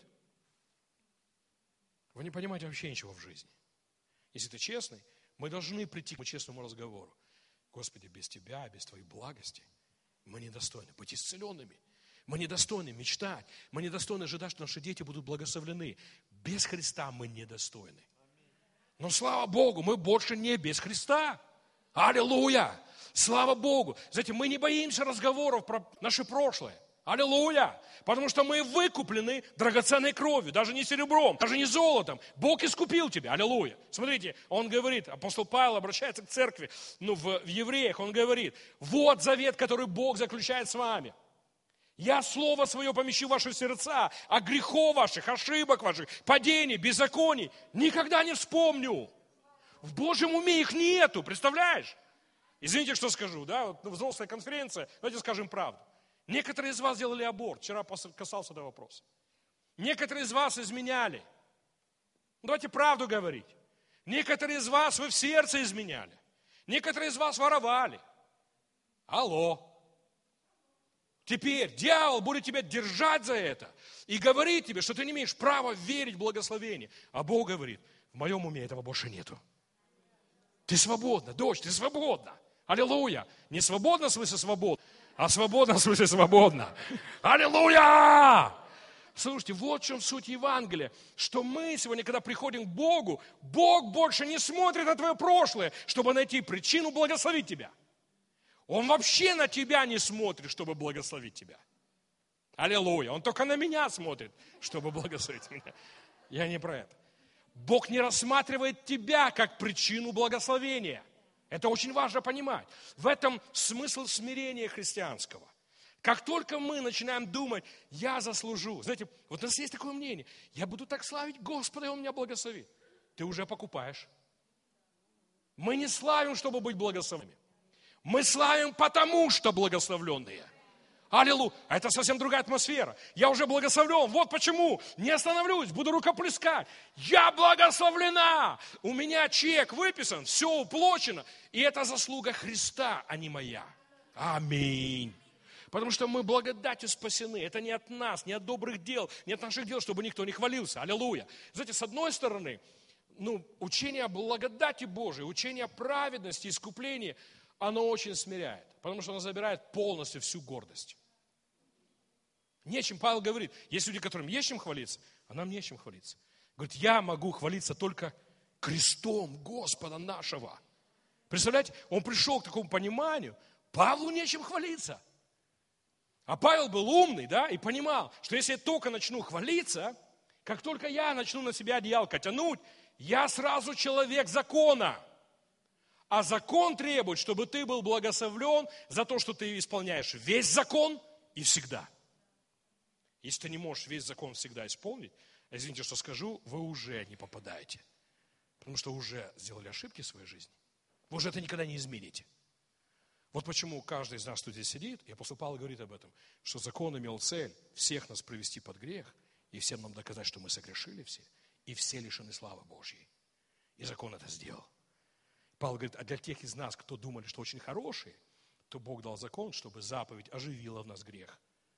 Вы не понимаете вообще ничего в жизни. Если ты честный, мы должны прийти к честному разговору. Господи, без Тебя, без Твоей благости мы недостойны быть исцеленными. Мы недостойны мечтать. Мы недостойны ожидать, что наши дети будут благословлены. Без Христа мы недостойны. Но слава Богу, мы больше не без Христа. Аллилуйя! Слава Богу! Знаете, мы не боимся разговоров про наше прошлое. Аллилуйя! Потому что мы выкуплены драгоценной кровью, даже не серебром, даже не золотом. Бог искупил тебя. Аллилуйя! Смотрите, он говорит, апостол Павел обращается к церкви, в Евреях, он говорит, вот завет, который Бог заключает с вами. Я слово свое помещу в ваши сердца, а грехов ваших, ошибок ваших, падений, беззаконий никогда не вспомню. В Божьем уме их нету, представляешь? Извините, что скажу, да, вот взрослая конференция, давайте скажем правду. Некоторые из вас делали аборт, вчера касался этого вопроса. Некоторые из вас изменяли. Давайте правду говорить. Некоторые из вас вы в сердце изменяли. Некоторые из вас воровали. Алло. Теперь дьявол будет тебя держать за это и говорит тебе, что ты не имеешь права верить в благословение. А Бог говорит, в моем уме этого больше нету. Ты свободна, дочь, ты свободна. Аллилуйя. Не свободна в смысле свободна, а свободна в смысле свободна. Аллилуйя! Слушайте, вот в чем суть Евангелия, что мы сегодня, когда приходим к Богу, Бог больше не смотрит на твое прошлое, чтобы найти причину благословить тебя. Он вообще на тебя не смотрит, чтобы благословить тебя. Аллилуйя. Он только на меня смотрит, чтобы благословить меня. Я не про это. Бог не рассматривает тебя как причину благословения. Это очень важно понимать. В этом смысл смирения христианского. Как только мы начинаем думать, я заслужу. Знаете, вот у нас есть такое мнение. Я буду так славить Господа, и Он меня благословит. Ты уже покупаешь. Мы не славим, чтобы быть благословенными. Мы славим, потому что благословленные. Аллилуйя. Это совсем другая атмосфера. Я уже благословлен. Вот почему. Не остановлюсь, буду рукоплескать. Я благословлена. У меня чек выписан, все уплочено. И это заслуга Христа, а не моя. Аминь. Потому что мы благодатью спасены. Это не от нас, не от добрых дел, не от наших дел, чтобы никто не хвалился. Аллилуйя. Знаете, с одной стороны, учение о благодати Божией, учение о праведности, искуплении, оно очень смиряет, потому что оно забирает полностью всю гордость. Нечем, Павел говорит, есть люди, которым есть чем хвалиться, а нам нечем хвалиться. Говорит, я могу хвалиться только крестом Господа нашего. Представляете, он пришел к такому пониманию, Павлу нечем хвалиться. А Павел был умный, да, и понимал, что если я только начну хвалиться, как только я начну на себя одеялко тянуть, я сразу человек закона. А закон требует, чтобы ты был благословлен за то, что ты исполняешь весь закон и всегда. Если ты не можешь весь закон всегда исполнить, извините, что скажу, вы уже не попадаете. Потому что уже сделали ошибки в своей жизни. Вы уже это никогда не измените. Вот почему каждый из нас, кто здесь сидит, и апостол Павел говорит об этом, что закон имел цель всех нас привести под грех, и всем нам доказать, что мы согрешили все, и все лишены славы Божьей. И закон это сделал. Павел говорит, а для тех из нас, кто думали, что очень хорошие, то Бог дал закон, чтобы заповедь оживила в нас грех.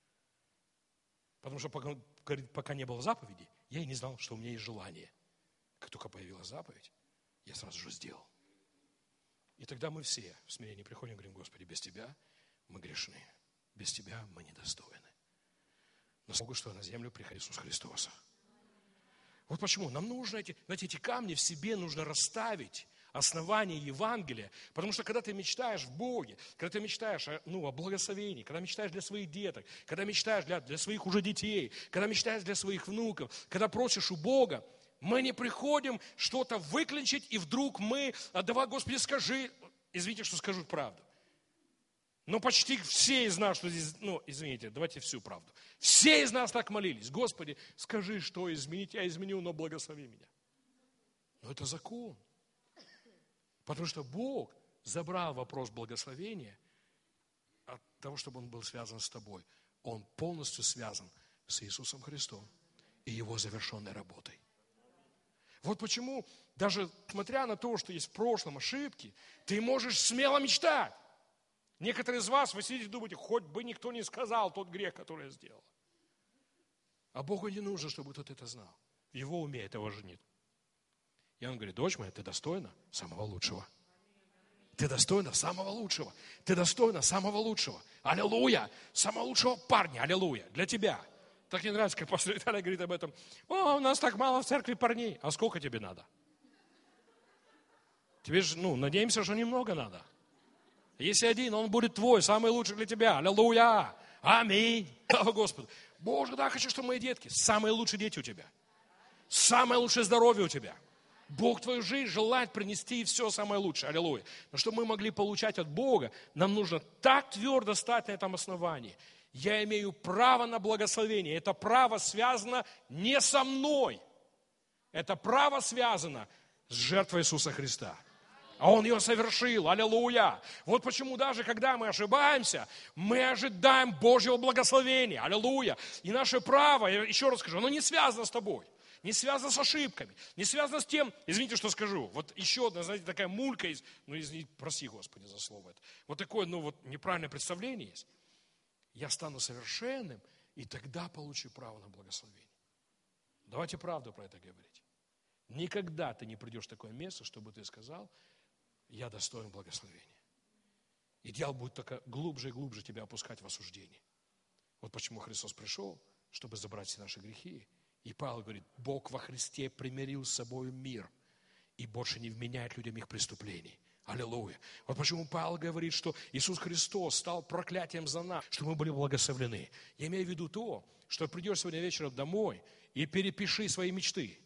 Потому что пока не было заповеди, я и не знал, что у меня есть желание. Как только появилась заповедь, я сразу же сделал. И тогда мы все в смирении приходим и говорим, Господи, без Тебя мы грешны, без Тебя мы недостойны. Но слава Богу, что на землю приходит Иисус Христос. Вот почему нам нужно эти камни в себе нужно расставить, основание Евангелия. Потому что когда ты мечтаешь в Боге, когда ты мечтаешь о благословении, когда мечтаешь для своих деток, когда мечтаешь для своих уже детей, когда мечтаешь для своих внуков, когда просишь у Бога, мы не приходим что-то выключить, и вдруг мы, давай, Господи, скажи, извините, что скажу правду. Но почти все из нас, что здесь, извините, давайте всю правду. Все из нас так молились. Господи, скажи, что изменить, я изменю, но благослови меня. Но это закон. Потому что Бог забрал вопрос благословения от того, чтобы он был связан с тобой. Он полностью связан с Иисусом Христом и Его завершенной работой. Вот почему, даже смотря на то, что есть в прошлом ошибки, ты можешь смело мечтать. Некоторые из вас, вы сидите и думаете, хоть бы никто не сказал тот грех, который я сделал. А Богу не нужно, чтобы кто-то это знал. В Его уме этого же нет. И Он говорит, дочь моя, ты достойна самого лучшего. Ты достойна самого лучшего. Ты достойна самого лучшего. Аллилуйя! Самого лучшего парня, аллилуйя, для тебя. Так мне нравится, как пастор Виталий говорит об этом. У нас так мало в церкви парней. А сколько тебе надо? Тебе же, надеемся, что немного надо. Если один, он будет твой, самый лучший для тебя. Аллилуйя! Аминь! Слава Господу! Боже, да, хочу, чтобы мои детки, самые лучшие дети у тебя. Самое лучшее здоровье у тебя. Бог твою жизнь желает принести все самое лучшее. Аллилуйя. Но чтобы мы могли получать от Бога, нам нужно так твердо стать на этом основании. Я имею право на благословение. Это право связано не со мной. Это право связано с жертвой Иисуса Христа. А Он ее совершил. Аллилуйя. Вот почему даже когда мы ошибаемся, мы ожидаем Божьего благословения. Аллилуйя. И наше право, я еще раз скажу, оно не связано с тобой. Не связано с ошибками, не связано с тем, извините, что скажу, вот еще одна, знаете, такая мулька, извините, прости, Господи, за слово это, вот такое, неправильное представление есть. Я стану совершенным, и тогда получу право на благословение. Давайте правду про это говорить. Никогда ты не придешь в такое место, чтобы ты сказал, я достоин благословения. И дьявол будет только глубже и глубже тебя опускать в осуждение. Вот почему Христос пришел, чтобы забрать все наши грехи. И Павел говорит, Бог во Христе примирил с собой мир и больше не вменяет людям их преступлений. Аллилуйя. Вот почему Павел говорит, что Иисус Христос стал проклятием за нас, чтобы мы были благословлены. Я имею в виду то, что придешь сегодня вечером домой и перепиши свои мечты.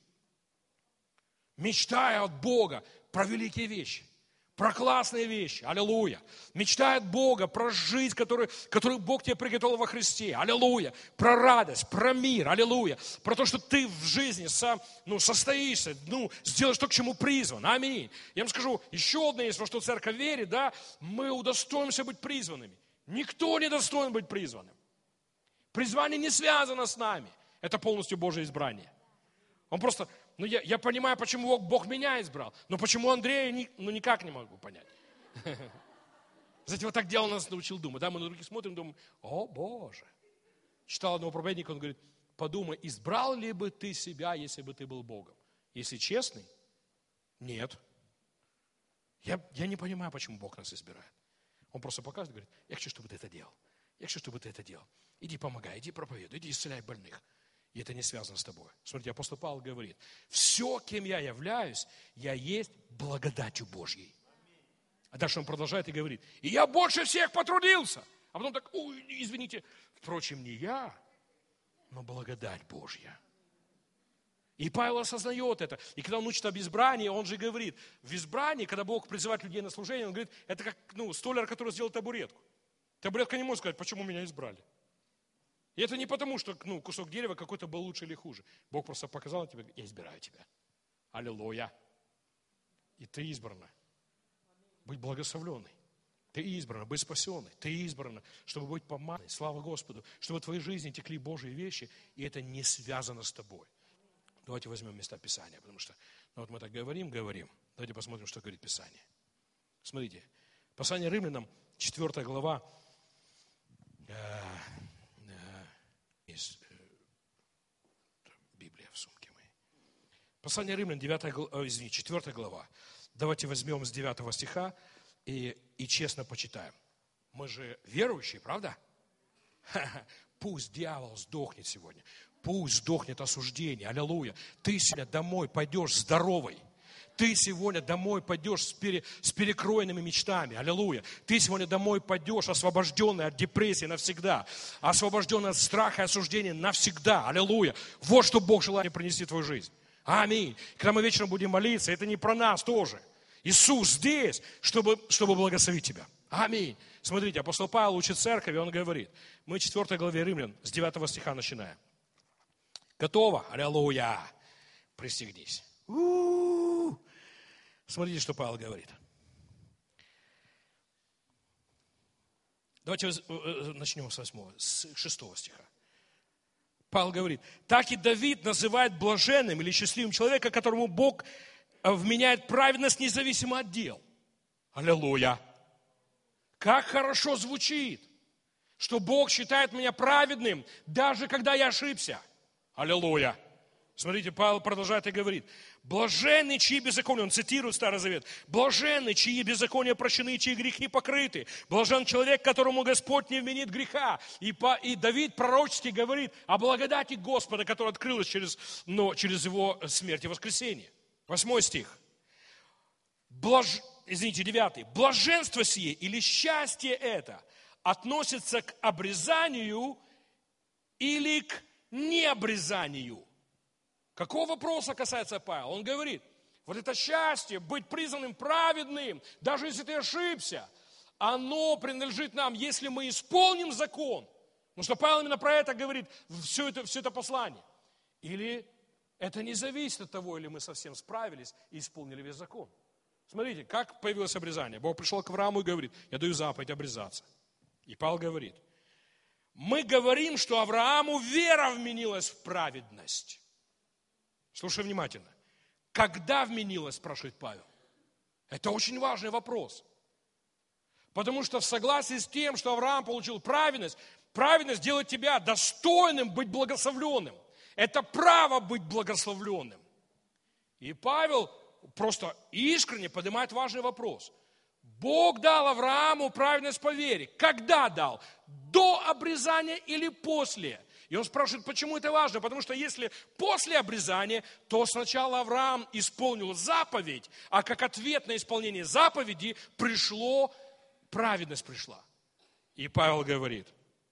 Мечтая от Бога про великие вещи. Про классные вещи, аллилуйя. Мечтай от Бога про жизнь, которую Бог тебе приготовил во Христе, аллилуйя. Про радость, про мир, аллилуйя. Про то, что ты в жизни состоишься, сделаешь то, к чему призван, аминь. Я вам скажу, еще одно есть, во что церковь верит, да, мы удостоимся быть призванными. Никто не достоин быть призванным. Призвание не связано с нами, это полностью Божье избрание. Он просто... я понимаю, почему Бог меня избрал. Но почему Андрея, никак не могу понять. Знаете, вот так дьявол нас научил думать. Да, мы на других смотрим, думаем, о Боже. Читал одного проповедника, он говорит, подумай, избрал ли бы ты себя, если бы ты был Богом? Если честный, нет. Я не понимаю, почему Бог нас избирает. Он просто показывает, говорит, я хочу, чтобы ты это делал. Я хочу, чтобы ты это делал. Иди помогай, иди проповедуй, иди исцеляй больных. И это не связано с тобой. Смотрите, апостол Павел говорит, все, кем я являюсь, я есть благодатью Божьей. А дальше он продолжает и говорит, и я больше всех потрудился. А потом так, извините, впрочем, не я, но благодать Божья. И Павел осознает это. И когда он учит об избрании, он же говорит, в избрании, когда Бог призывает людей на служение, он говорит, это как столяр, который сделал табуретку. Табуретка не может сказать, почему меня избрали. И это не потому, что кусок дерева какой-то был лучше или хуже. Бог просто показал тебе, я избираю тебя. Аллилуйя. И ты избрана. Быть благословленной. Ты избрана, быть спасенной. Ты избрана, чтобы быть помазанной. Слава Господу. Чтобы в твоей жизни текли Божьи вещи, и это не связано с тобой. Давайте возьмем места Писания, потому что вот мы так говорим. Давайте посмотрим, что говорит Писание. Смотрите. Послание Римлянам, 4 глава. Есть Библия в сумке моей. Послание Римлян, 4 глава. Давайте возьмем с 9 стиха и честно почитаем. Мы же верующие, правда? Пусть дьявол сдохнет сегодня. Пусть сдохнет осуждение. Аллилуйя. Ты сегодня домой пойдешь здоровый. Ты сегодня домой пойдешь с перекроенными мечтами. Аллилуйя. Ты сегодня домой пойдешь освобожденный от депрессии навсегда. Освобожденный от страха и осуждения навсегда. Аллилуйя. Вот что Бог желает принести в твою жизнь. Аминь. Когда мы вечером будем молиться, это не про нас тоже. Иисус здесь, чтобы благословить тебя. Аминь. Смотрите, апостол Павел учит церковь, и он говорит. Мы в 4 главе Римлян, с 9 стиха начинаем. Готово? Аллилуйя. Пристегнись. Смотрите, что Павел говорит. Давайте начнем с 6 стиха. Павел говорит, так и Давид называет блаженным или счастливым человека, которому Бог вменяет праведность независимо от дел. Аллилуйя. Как хорошо звучит, что Бог считает меня праведным, даже когда я ошибся. Аллилуйя. Смотрите, Павел продолжает и говорит, блаженны, чьи беззакония, он цитирует Старый Завет, блаженны, чьи беззакония прощены, чьи грехи покрыты. Блажен человек, которому Господь не вменит греха. И Давид пророчески говорит о благодати Господа, которая открылась через его смерть и воскресение. 8 стих. 9. Блаженство сие или счастье это относится к обрезанию или к необрезанию. Какого вопроса касается Павел? Он говорит, вот это счастье, быть признанным праведным, даже если ты ошибся, оно принадлежит нам, если мы исполним закон. Потому что Павел именно про это говорит, все это послание. Или это не зависит от того, или мы совсем справились и исполнили весь закон. Смотрите, как появилось обрезание. Бог пришел к Аврааму и говорит, я даю заповедь обрезаться. И Павел говорит, мы говорим, что Аврааму вера вменилась в праведность. Слушай внимательно. Когда вменилась, спрашивает Павел? Это очень важный вопрос. Потому что в согласии с тем, что Авраам получил праведность, праведность делает тебя достойным быть благословленным. Это право быть благословленным. И Павел просто искренне поднимает важный вопрос. Бог дал Аврааму праведность по вере. Когда дал? До обрезания или после? И он спрашивает, почему это важно? Потому что если после обрезания, то сначала Авраам исполнил заповедь, а как ответ на исполнение заповеди праведность пришла. И Павел говорит,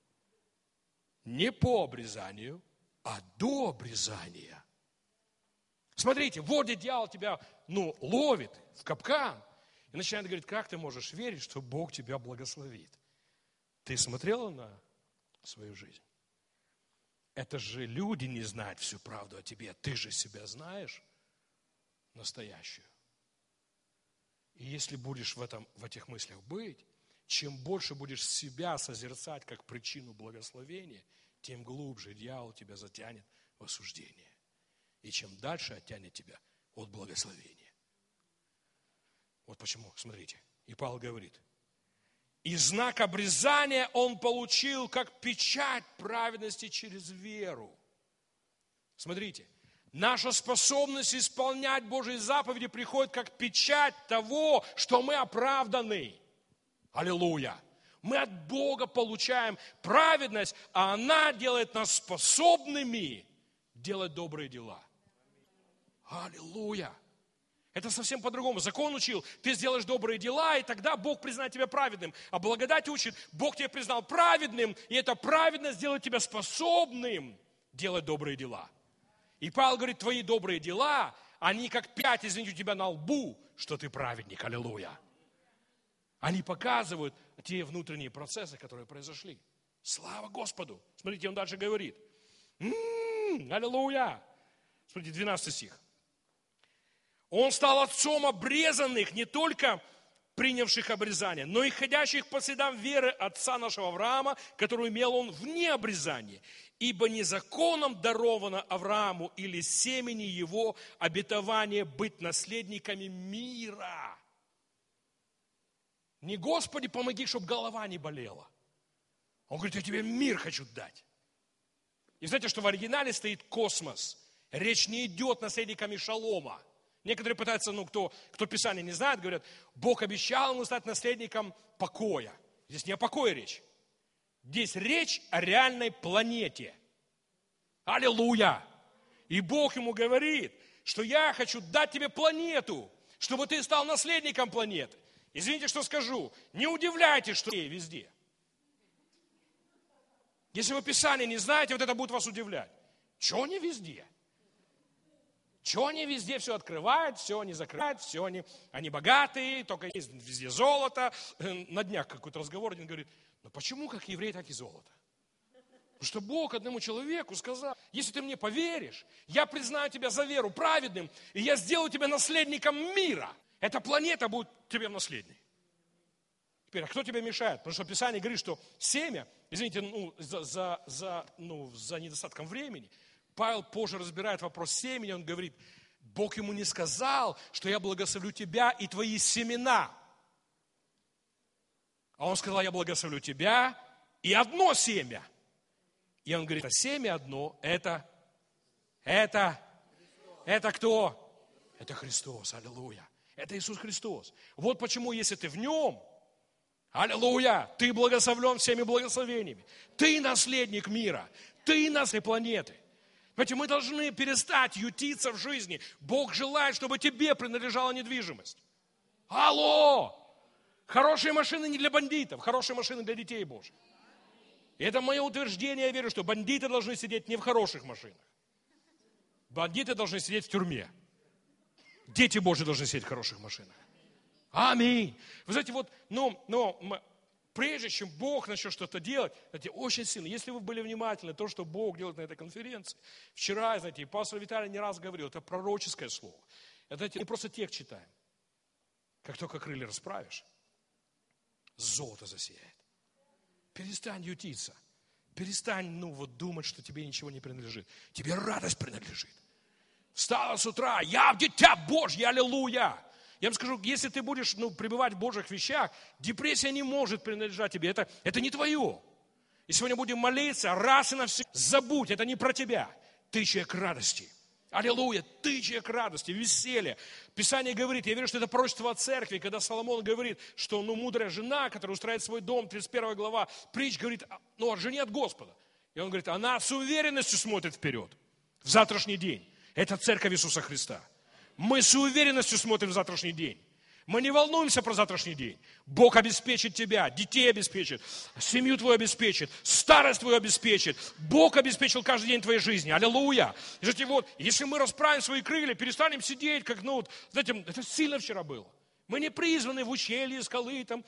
не по обрезанию, а до обрезания. Смотрите, вот где дьявол тебя ловит в капкан и начинает говорить, как ты можешь верить, что Бог тебя благословит? Ты смотрела на свою жизнь? Это же люди не знают всю правду о тебе. Ты же себя знаешь настоящую. И если будешь в этих мыслях быть, чем больше будешь себя созерцать как причину благословения, тем глубже дьявол тебя затянет в осуждение. И чем дальше оттянет тебя от благословения. Вот почему, смотрите. И Павел говорит, и знак обрезания он получил как печать праведности через веру. Смотрите, наша способность исполнять Божьи заповеди приходит как печать того, что мы оправданы. Аллилуйя! Мы от Бога получаем праведность, а она делает нас способными делать добрые дела. Аллилуйя! Это совсем по-другому. Закон учил, ты сделаешь добрые дела, и тогда Бог признает тебя праведным. А благодать учит, Бог тебя признал праведным, и эта праведность делает тебя способным делать добрые дела. И Павел говорит, твои добрые дела, они как пять, извините, у тебя на лбу, что ты праведник. Аллилуйя. Они показывают те внутренние процессы, которые произошли. Слава Господу. Смотрите, он дальше говорит. Аллилуйя. Смотрите, 12 стих. Он стал отцом обрезанных, не только принявших обрезание, но и ходящих по следам веры отца нашего Авраама, которую имел он вне обрезания. Ибо не законом даровано Аврааму или семени его обетование быть наследниками мира. Не Господи, помоги, чтобы голова не болела. Он говорит, я тебе мир хочу дать. И знаете, что в оригинале стоит космос. Речь не идет наследниками шалома. Некоторые пытаются, кто Писание не знает, говорят, Бог обещал ему стать наследником покоя. Здесь не о покое речь. Здесь речь о реальной планете. Аллилуйя! И Бог ему говорит, что я хочу дать тебе планету, чтобы ты стал наследником планеты. Извините, что скажу. Не удивляйтесь, что везде. Если вы Писание не знаете, вот это будет вас удивлять. Чего они везде? Чего они везде все открывают, все они закрывают, все они богатые, только есть везде золото. На днях какой-то разговор, один говорит, ну почему как еврей, так и золото? Потому что Бог одному человеку сказал, если ты мне поверишь, я признаю тебя за веру праведным, и я сделаю тебя наследником мира. Эта планета будет тебе в наследии. Теперь, а кто тебе мешает? Потому что Писание говорит, что семя, извините, за недостатком времени, Павел позже разбирает вопрос семени, он говорит, Бог ему не сказал, что я благословлю тебя и твои семена. А он сказал, я благословлю тебя и одно семя. И он говорит, а семя одно, это кто? Это Христос, аллилуйя. Это Иисус Христос. Вот почему, если ты в Нем, аллилуйя, ты благословлен всеми благословениями. Ты наследник мира, ты наследник планеты. Понимаете, мы должны перестать ютиться в жизни. Бог желает, чтобы тебе принадлежала недвижимость. Алло! Хорошие машины не для бандитов, хорошие машины для детей Божьих. И это мое утверждение, я верю, что бандиты должны сидеть не в хороших машинах. Бандиты должны сидеть в тюрьме. Дети Божьи должны сидеть в хороших машинах. Аминь. Вы знаете, вот, прежде чем Бог начнет что-то делать, знаете, очень сильно, если вы были внимательны, то, что Бог делает на этой конференции, вчера, знаете, пастор Виталий не раз говорил, это пророческое слово. Это не просто текст читаем. Как только крылья расправишь, золото засияет. Перестань ютиться. Перестань, думать, что тебе ничего не принадлежит. Тебе радость принадлежит. Встала с утра, я дитя Божье, аллилуйя. Я вам скажу, если ты будешь пребывать в Божьих вещах, депрессия не может принадлежать тебе. Это не твое. И сегодня будем молиться, раз и навсегда. Забудь, это не про тебя. Ты человек радости. Аллилуйя, ты человек радости, веселья. Писание говорит, я верю, что это пророчество о церкви, когда Соломон говорит, что мудрая жена, которая устраивает свой дом, 31 глава, притч говорит, о жене от Господа. И он говорит, она с уверенностью смотрит вперед, в завтрашний день. Это церковь Иисуса Христа. Мы с уверенностью смотрим в завтрашний день. Мы не волнуемся про завтрашний день. Бог обеспечит тебя, детей обеспечит, семью твою обеспечит, старость твою обеспечит. Бог обеспечил каждый день твоей жизни. Аллилуйя. И вот, если мы расправим свои крылья, перестанем сидеть, как, знаете, это сильно вчера было. Мы не призваны в ущелье скалы, там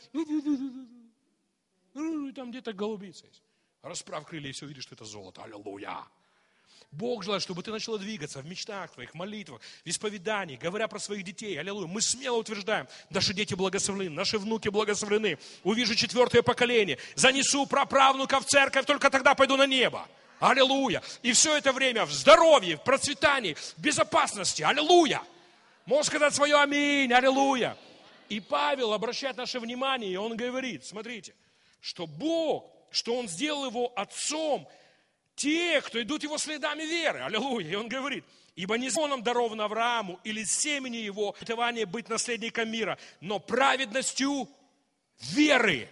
где-то голубица есть. Расправь крылья и все увидишь, что это золото. Аллилуйя. Бог желает, чтобы ты начала двигаться в мечтах твоих, в молитвах, в исповедании, говоря про своих детей. Аллилуйя. Мы смело утверждаем, наши дети благословлены, наши внуки благословлены. Увижу 4-е поколение, занесу праправнука в церковь, только тогда пойду на небо. Аллилуйя. И все это время в здоровье, в процветании, в безопасности. Аллилуйя. Можешь сказать свое аминь. Аллилуйя. И Павел обращает наше внимание, и он говорит, смотрите, что Бог, что Он сделал его отцом те, кто идут его следами веры. Аллилуйя. И он говорит, ибо не законом даровано Аврааму или семени его обетование быть наследником мира, но праведностью веры.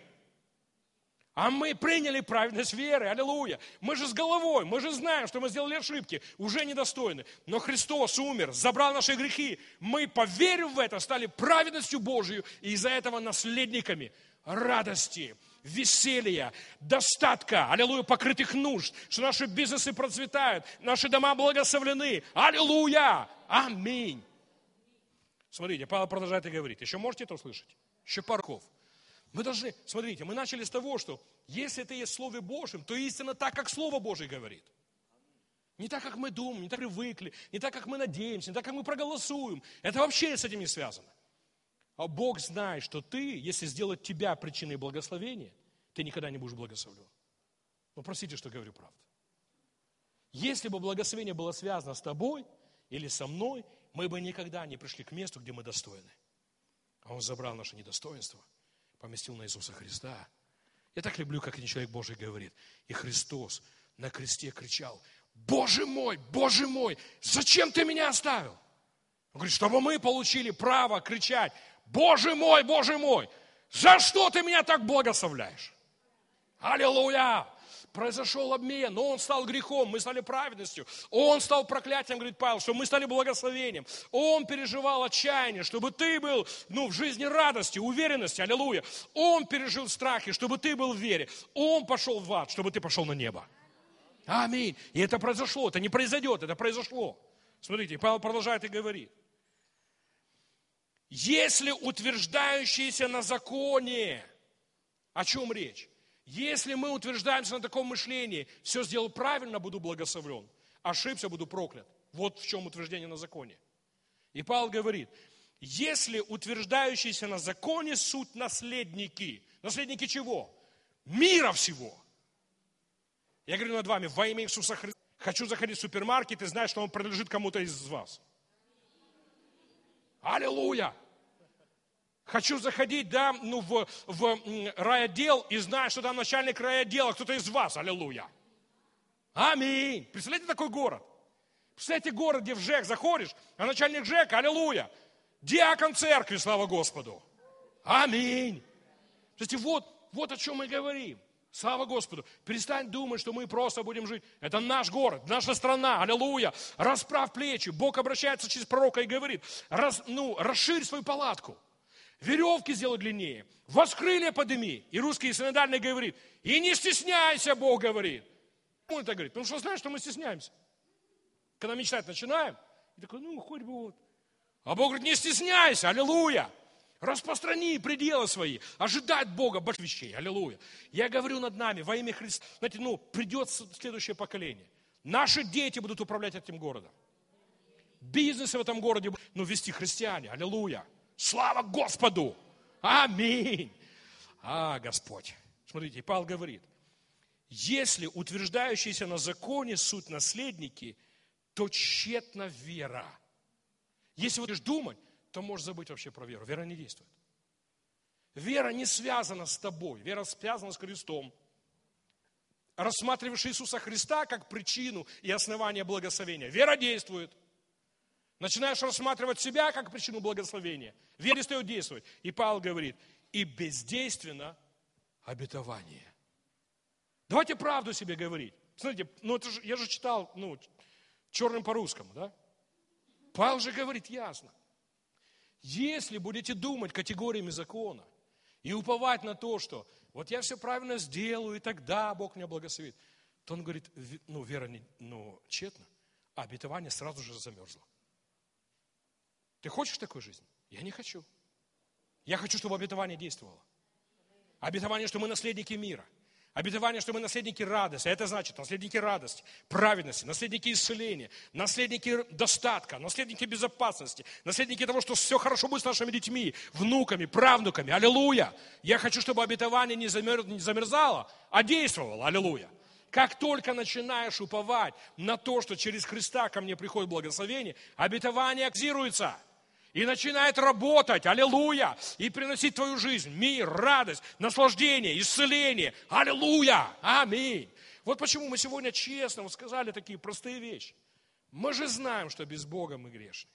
А мы приняли праведность веры. Аллилуйя. Мы же с головой, мы же знаем, что мы сделали ошибки, уже недостойны. Но Христос умер, забрал наши грехи. Мы, поверив в это, стали праведностью Божию и из-за этого наследниками радости, веселья, достатка, аллилуйя, покрытых нужд, что наши бизнесы процветают, наши дома благословлены, аллилуйя, аминь. Смотрите, Павел продолжает и говорит, еще можете это услышать? Еще пару слов. Мы должны, смотрите, мы начали с того, что если это есть в Слове Божьем, то истина так, как Слово Божье говорит. Не так, как мы думаем, не так, как привыкли, не так, как мы надеемся, не так, как мы проголосуем. Это вообще с этим не связано. А Бог знает, что ты, если сделать тебя причиной благословения, ты никогда не будешь благословлен. Ну, простите, что говорю правду. Если бы благословение было связано с тобой или со мной, мы бы никогда не пришли к месту, где мы достойны. А Он забрал наше недостоинство, поместил на Иисуса Христа. Я так люблю, как один человек Божий говорит. И Христос на кресте кричал, Боже мой, зачем ты меня оставил? Он говорит, чтобы мы получили право кричать, Боже мой, за что ты меня так благословляешь? Аллилуйя! произошел обмен, но он стал грехом, мы стали праведностью. Он стал проклятием, говорит Павел, чтобы мы стали благословением. Он переживал отчаяние, чтобы ты был в жизни радости, уверенности, аллилуйя. Он пережил страхи, чтобы ты был в вере. Он пошел в ад, чтобы ты пошел на небо. Аминь. И это произошло, это не произойдет, это произошло. Смотрите, Павел продолжает и говорит. Если утверждающиеся на законе, о чем речь? Если мы утверждаемся на таком мышлении, все сделал правильно, буду благословлен, ошибся, буду проклят. Вот в чем утверждение на законе. И Павел говорит, если утверждающиеся на законе суть наследники. Наследники чего? Мира всего. Я говорю над вами, во имя Иисуса Христа, хочу заходить в супермаркет и знать, что он принадлежит кому-то из вас. Аллилуйя! Хочу заходить, в райотдел и знать, что там начальник райотдела, кто-то из вас. Аллилуйя! Аминь! Представляете такой город? Представляете город, где в ЖЭК заходишь, а начальник ЖЭКа, аллилуйя! Диакон церкви, слава Господу! Аминь! Представляете, вот о чем мы говорим. Слава Господу. Перестань думать, что мы просто будем жить. Это наш город, наша страна. Аллилуйя. Расправь плечи. Бог обращается через пророка и говорит, расширь свою палатку. Веревки сделай длиннее. Воскрылья подыми. И русский синодальный говорит, и не стесняйся, Бог говорит. Почему он это говорит? Потому что знает, что мы стесняемся. Когда мечтать начинаем, и такой, хоть бы вот. А Бог говорит, не стесняйся, аллилуйя. Распространи пределы свои, ожидать Бога больших вещей, аллилуйя. Я говорю над нами во имя Христа. Знаете, придет следующее поколение. Наши дети будут управлять этим городом. Бизнесы в этом городе будут вести христиане, аллилуйя. Слава Господу! Аминь! Господь. Смотрите, Павел говорит, если утверждающиеся на законе суть наследники, то тщетна вера. Если будешь думать, то можешь забыть вообще про веру. Вера не действует. Вера не связана с тобой. Вера связана с Христом. Рассматриваешь Иисуса Христа как причину и основание благословения. Вера действует. Начинаешь рассматривать себя как причину благословения. Вера перестает действовать. И Павел говорит, и бездейственно обетование. Давайте правду себе говорить. Смотрите, я же читал, черным по русскому, да? Павел же говорит ясно. Если будете думать категориями закона и уповать на то, что вот я все правильно сделаю, и тогда Бог меня благословит, то он говорит, вера тщетна, а обетование сразу же замерзло. Ты хочешь такой жизни? Я не хочу. Я хочу, чтобы обетование действовало. Обетование, что мы наследники мира. Обетование, что мы наследники радости. Это значит наследники радости, праведности, наследники исцеления, наследники достатка, наследники безопасности, наследники того, что все хорошо будет с нашими детьми, внуками, правнуками. Аллилуйя! Я хочу, чтобы обетование не замерзало, а действовало. Аллилуйя! Как только начинаешь уповать на то, что через Христа ко мне приходит благословение, обетование активируется. И начинает работать, аллилуйя, и приносить в твою жизнь мир, радость, наслаждение, исцеление, аллилуйя, аминь. Вот почему мы сегодня честно сказали такие простые вещи. Мы же знаем, что без Бога мы грешны.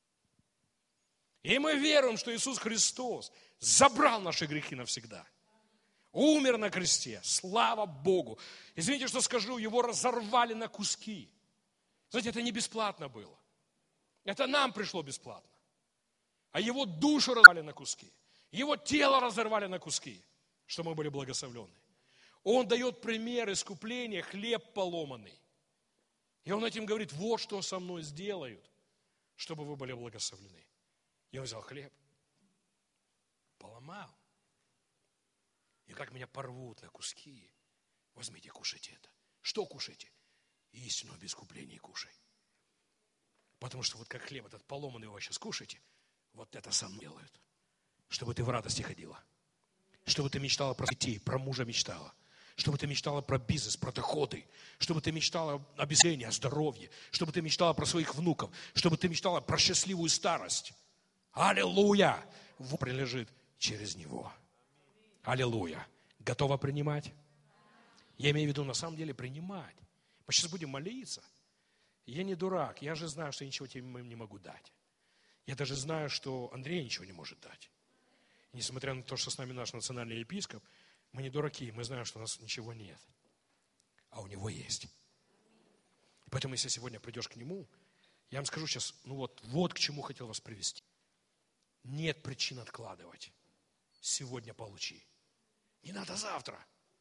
И мы веруем, что Иисус Христос забрал наши грехи навсегда. Умер на кресте, слава Богу. Извините, что скажу, его разорвали на куски. Знаете, это не бесплатно было. Это нам пришло бесплатно. А его душу разорвали на куски. Его тело разорвали на куски, что мы были благословлены. Он дает пример искупления, хлеб поломанный. И он этим говорит, вот что со мной сделают, чтобы вы были благословлены. И он взял хлеб, поломал. И как меня порвут на куски, возьмите, кушайте это. Что кушайте? Истину об искуплении кушай. Потому что вот как хлеб этот поломанный вы сейчас кушаете, вот это со мной делают. Чтобы ты в радости ходила. Чтобы ты мечтала про детей, про мужа мечтала. Чтобы ты мечтала про бизнес, про доходы. Чтобы ты мечтала о исцелении, о здоровье. Чтобы ты мечтала про своих внуков. Чтобы ты мечтала про счастливую старость. Аллилуйя! Вот прилежит через него. Аллилуйя! Готова принимать? Я имею в виду, на самом деле, принимать. Мы сейчас будем молиться. Я не дурак. Я же знаю, что я ничего тебе не могу дать. Я даже знаю, что Андрей ничего не может дать. И несмотря на то, что с нами наш национальный епископ, мы не дураки, мы знаем, что у нас ничего нет. а у Него есть. Поэтому, если сегодня придешь к Нему, я вам скажу сейчас, вот к чему хотел вас привести. Нет причин откладывать. Сегодня получи. Не надо завтра.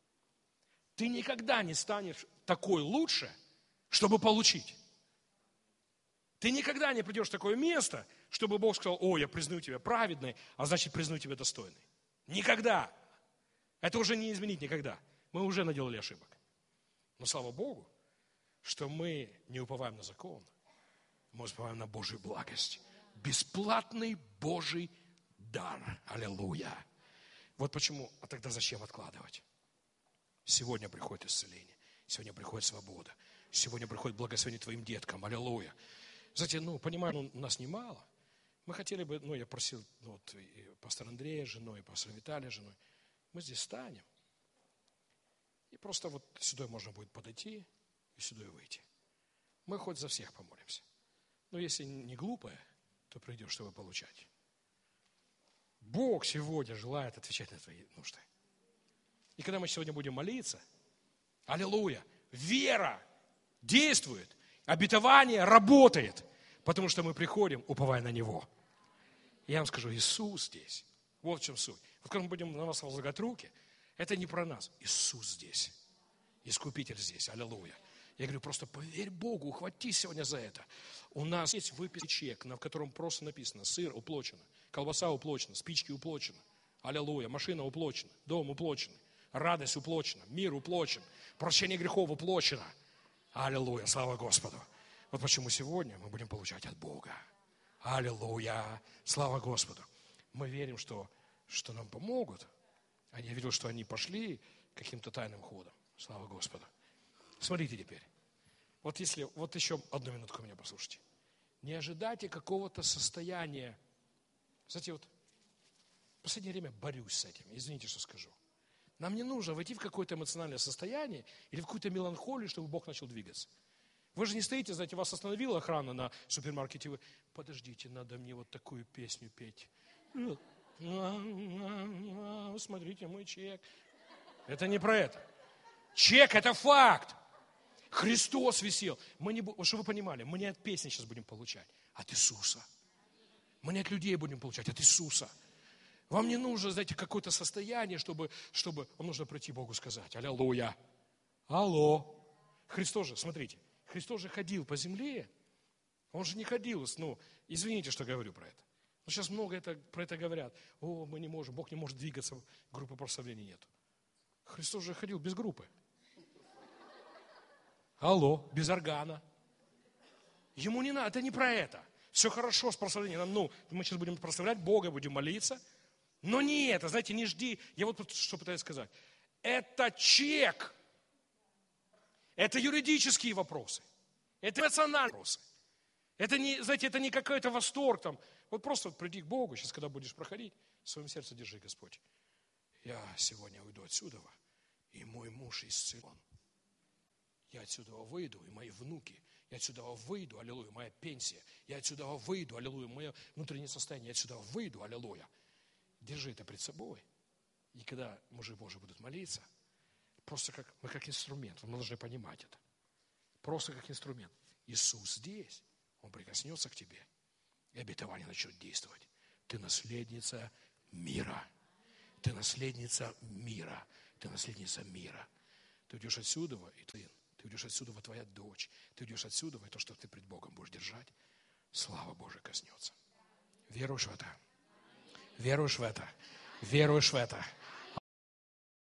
Ты никогда не станешь такой лучше, чтобы получить. Ты никогда не придешь в такое место, чтобы Бог сказал: о, я признаю тебя праведной, а значит, признаю тебя достойной. Никогда. Это уже не изменить никогда. Мы уже наделали ошибок. Но слава Богу, что мы не уповаем на закон, мы уповаем на Божью благость. Бесплатный Божий дар. Аллилуйя. Вот почему. А тогда зачем откладывать? Сегодня приходит исцеление. Сегодня приходит свобода. Сегодня приходит благословение твоим деткам. Аллилуйя. Знаете, понимаю, у нас немало. Мы хотели бы, я просил, и пастора Андрея с женой, и пастора Виталия с женой. Мы здесь станем. И просто сюда можно будет подойти, и сюда и выйти. Мы хоть за всех помолимся. Но если не глупое, то придешь, чтобы получать. Бог сегодня желает отвечать на твои нужды. И когда мы сегодня будем молиться, аллилуйя, вера действует, обетование работает, потому что мы приходим, уповая на Него. Я вам скажу, Иисус здесь. Вот в чем суть. Когда мы будем на вас возлагать руки, это не про нас. Иисус здесь. Искупитель здесь. Аллилуйя. Я говорю, просто поверь Богу, ухватись сегодня за это. У нас есть выписанный чек, на котором просто написано: сыр уплочено, колбаса уплочена, спички уплочены. Аллилуйя. Машина уплочена, дом уплочен, радость уплочена, мир уплочен, прощение грехов уплочено. Аллилуйя. Слава Господу. Вот почему сегодня мы будем получать от Бога. Аллилуйя. Слава Господу. Мы верим, что нам помогут. А я видел, что они пошли каким-то тайным ходом. Слава Господу. Смотрите теперь. Вот еще одну минутку меня послушайте. Не ожидайте какого-то состояния. Знаете, в последнее время борюсь с этим. Извините, что скажу. Нам не нужно войти в какое-то эмоциональное состояние или в какую-то меланхолию, чтобы Бог начал двигаться. Вы же не стоите, знаете, вас остановила охрана на супермаркете, вы: подождите, надо мне вот такую песню петь. Смотрите, мой чек. Это не про это. Чек – это факт. Христос висел. Чтобы вы понимали, мы не от песни сейчас будем получать, от Иисуса. Мы не от людей будем получать, от Иисуса. Вам не нужно, знаете, какое-то состояние, чтобы вам нужно прийти Богу сказать: аллилуйя. Алло. Христос же, смотрите, Христос же ходил по земле. Он же не ходил, извините, что говорю про это. Но сейчас много про это говорят. О, мы не можем, Бог не может двигаться, группы прославления нет. Христос же ходил без группы. Алло, без органа. Ему не надо, это не про это. Все хорошо с прославлением. Мы сейчас будем прославлять Бога, будем молиться. Но не это, знаете, не жди. Я что пытаюсь сказать. Это чек. Это юридические вопросы. Это эмоциональные вопросы. Это не, знаете, это не какой-то восторг там. Просто приди к Богу, сейчас, когда будешь проходить, в своем сердце держи: Господь, я сегодня уйду отсюда, и мой муж исцелен. Я отсюда выйду, и мои внуки. Я отсюда выйду, аллилуйя, моя пенсия. Я отсюда выйду, аллилуйя, мое внутреннее состояние. Я отсюда выйду, аллилуйя. Держи это пред собой. И когда мужи Божьи будут молиться, просто мы как инструмент, мы должны понимать это. Просто как инструмент. Иисус здесь, Он прикоснется к тебе, и обетование начнет действовать. Ты наследница мира. Ты наследница мира. Ты наследница мира. Ты уйдешь отсюда, и ты уйдешь отсюда, твоя дочь. Ты уйдешь отсюда, и то, что ты пред Богом будешь держать, слава Божия коснется. Веруешь в это? Веруешь в это? Веруешь в это?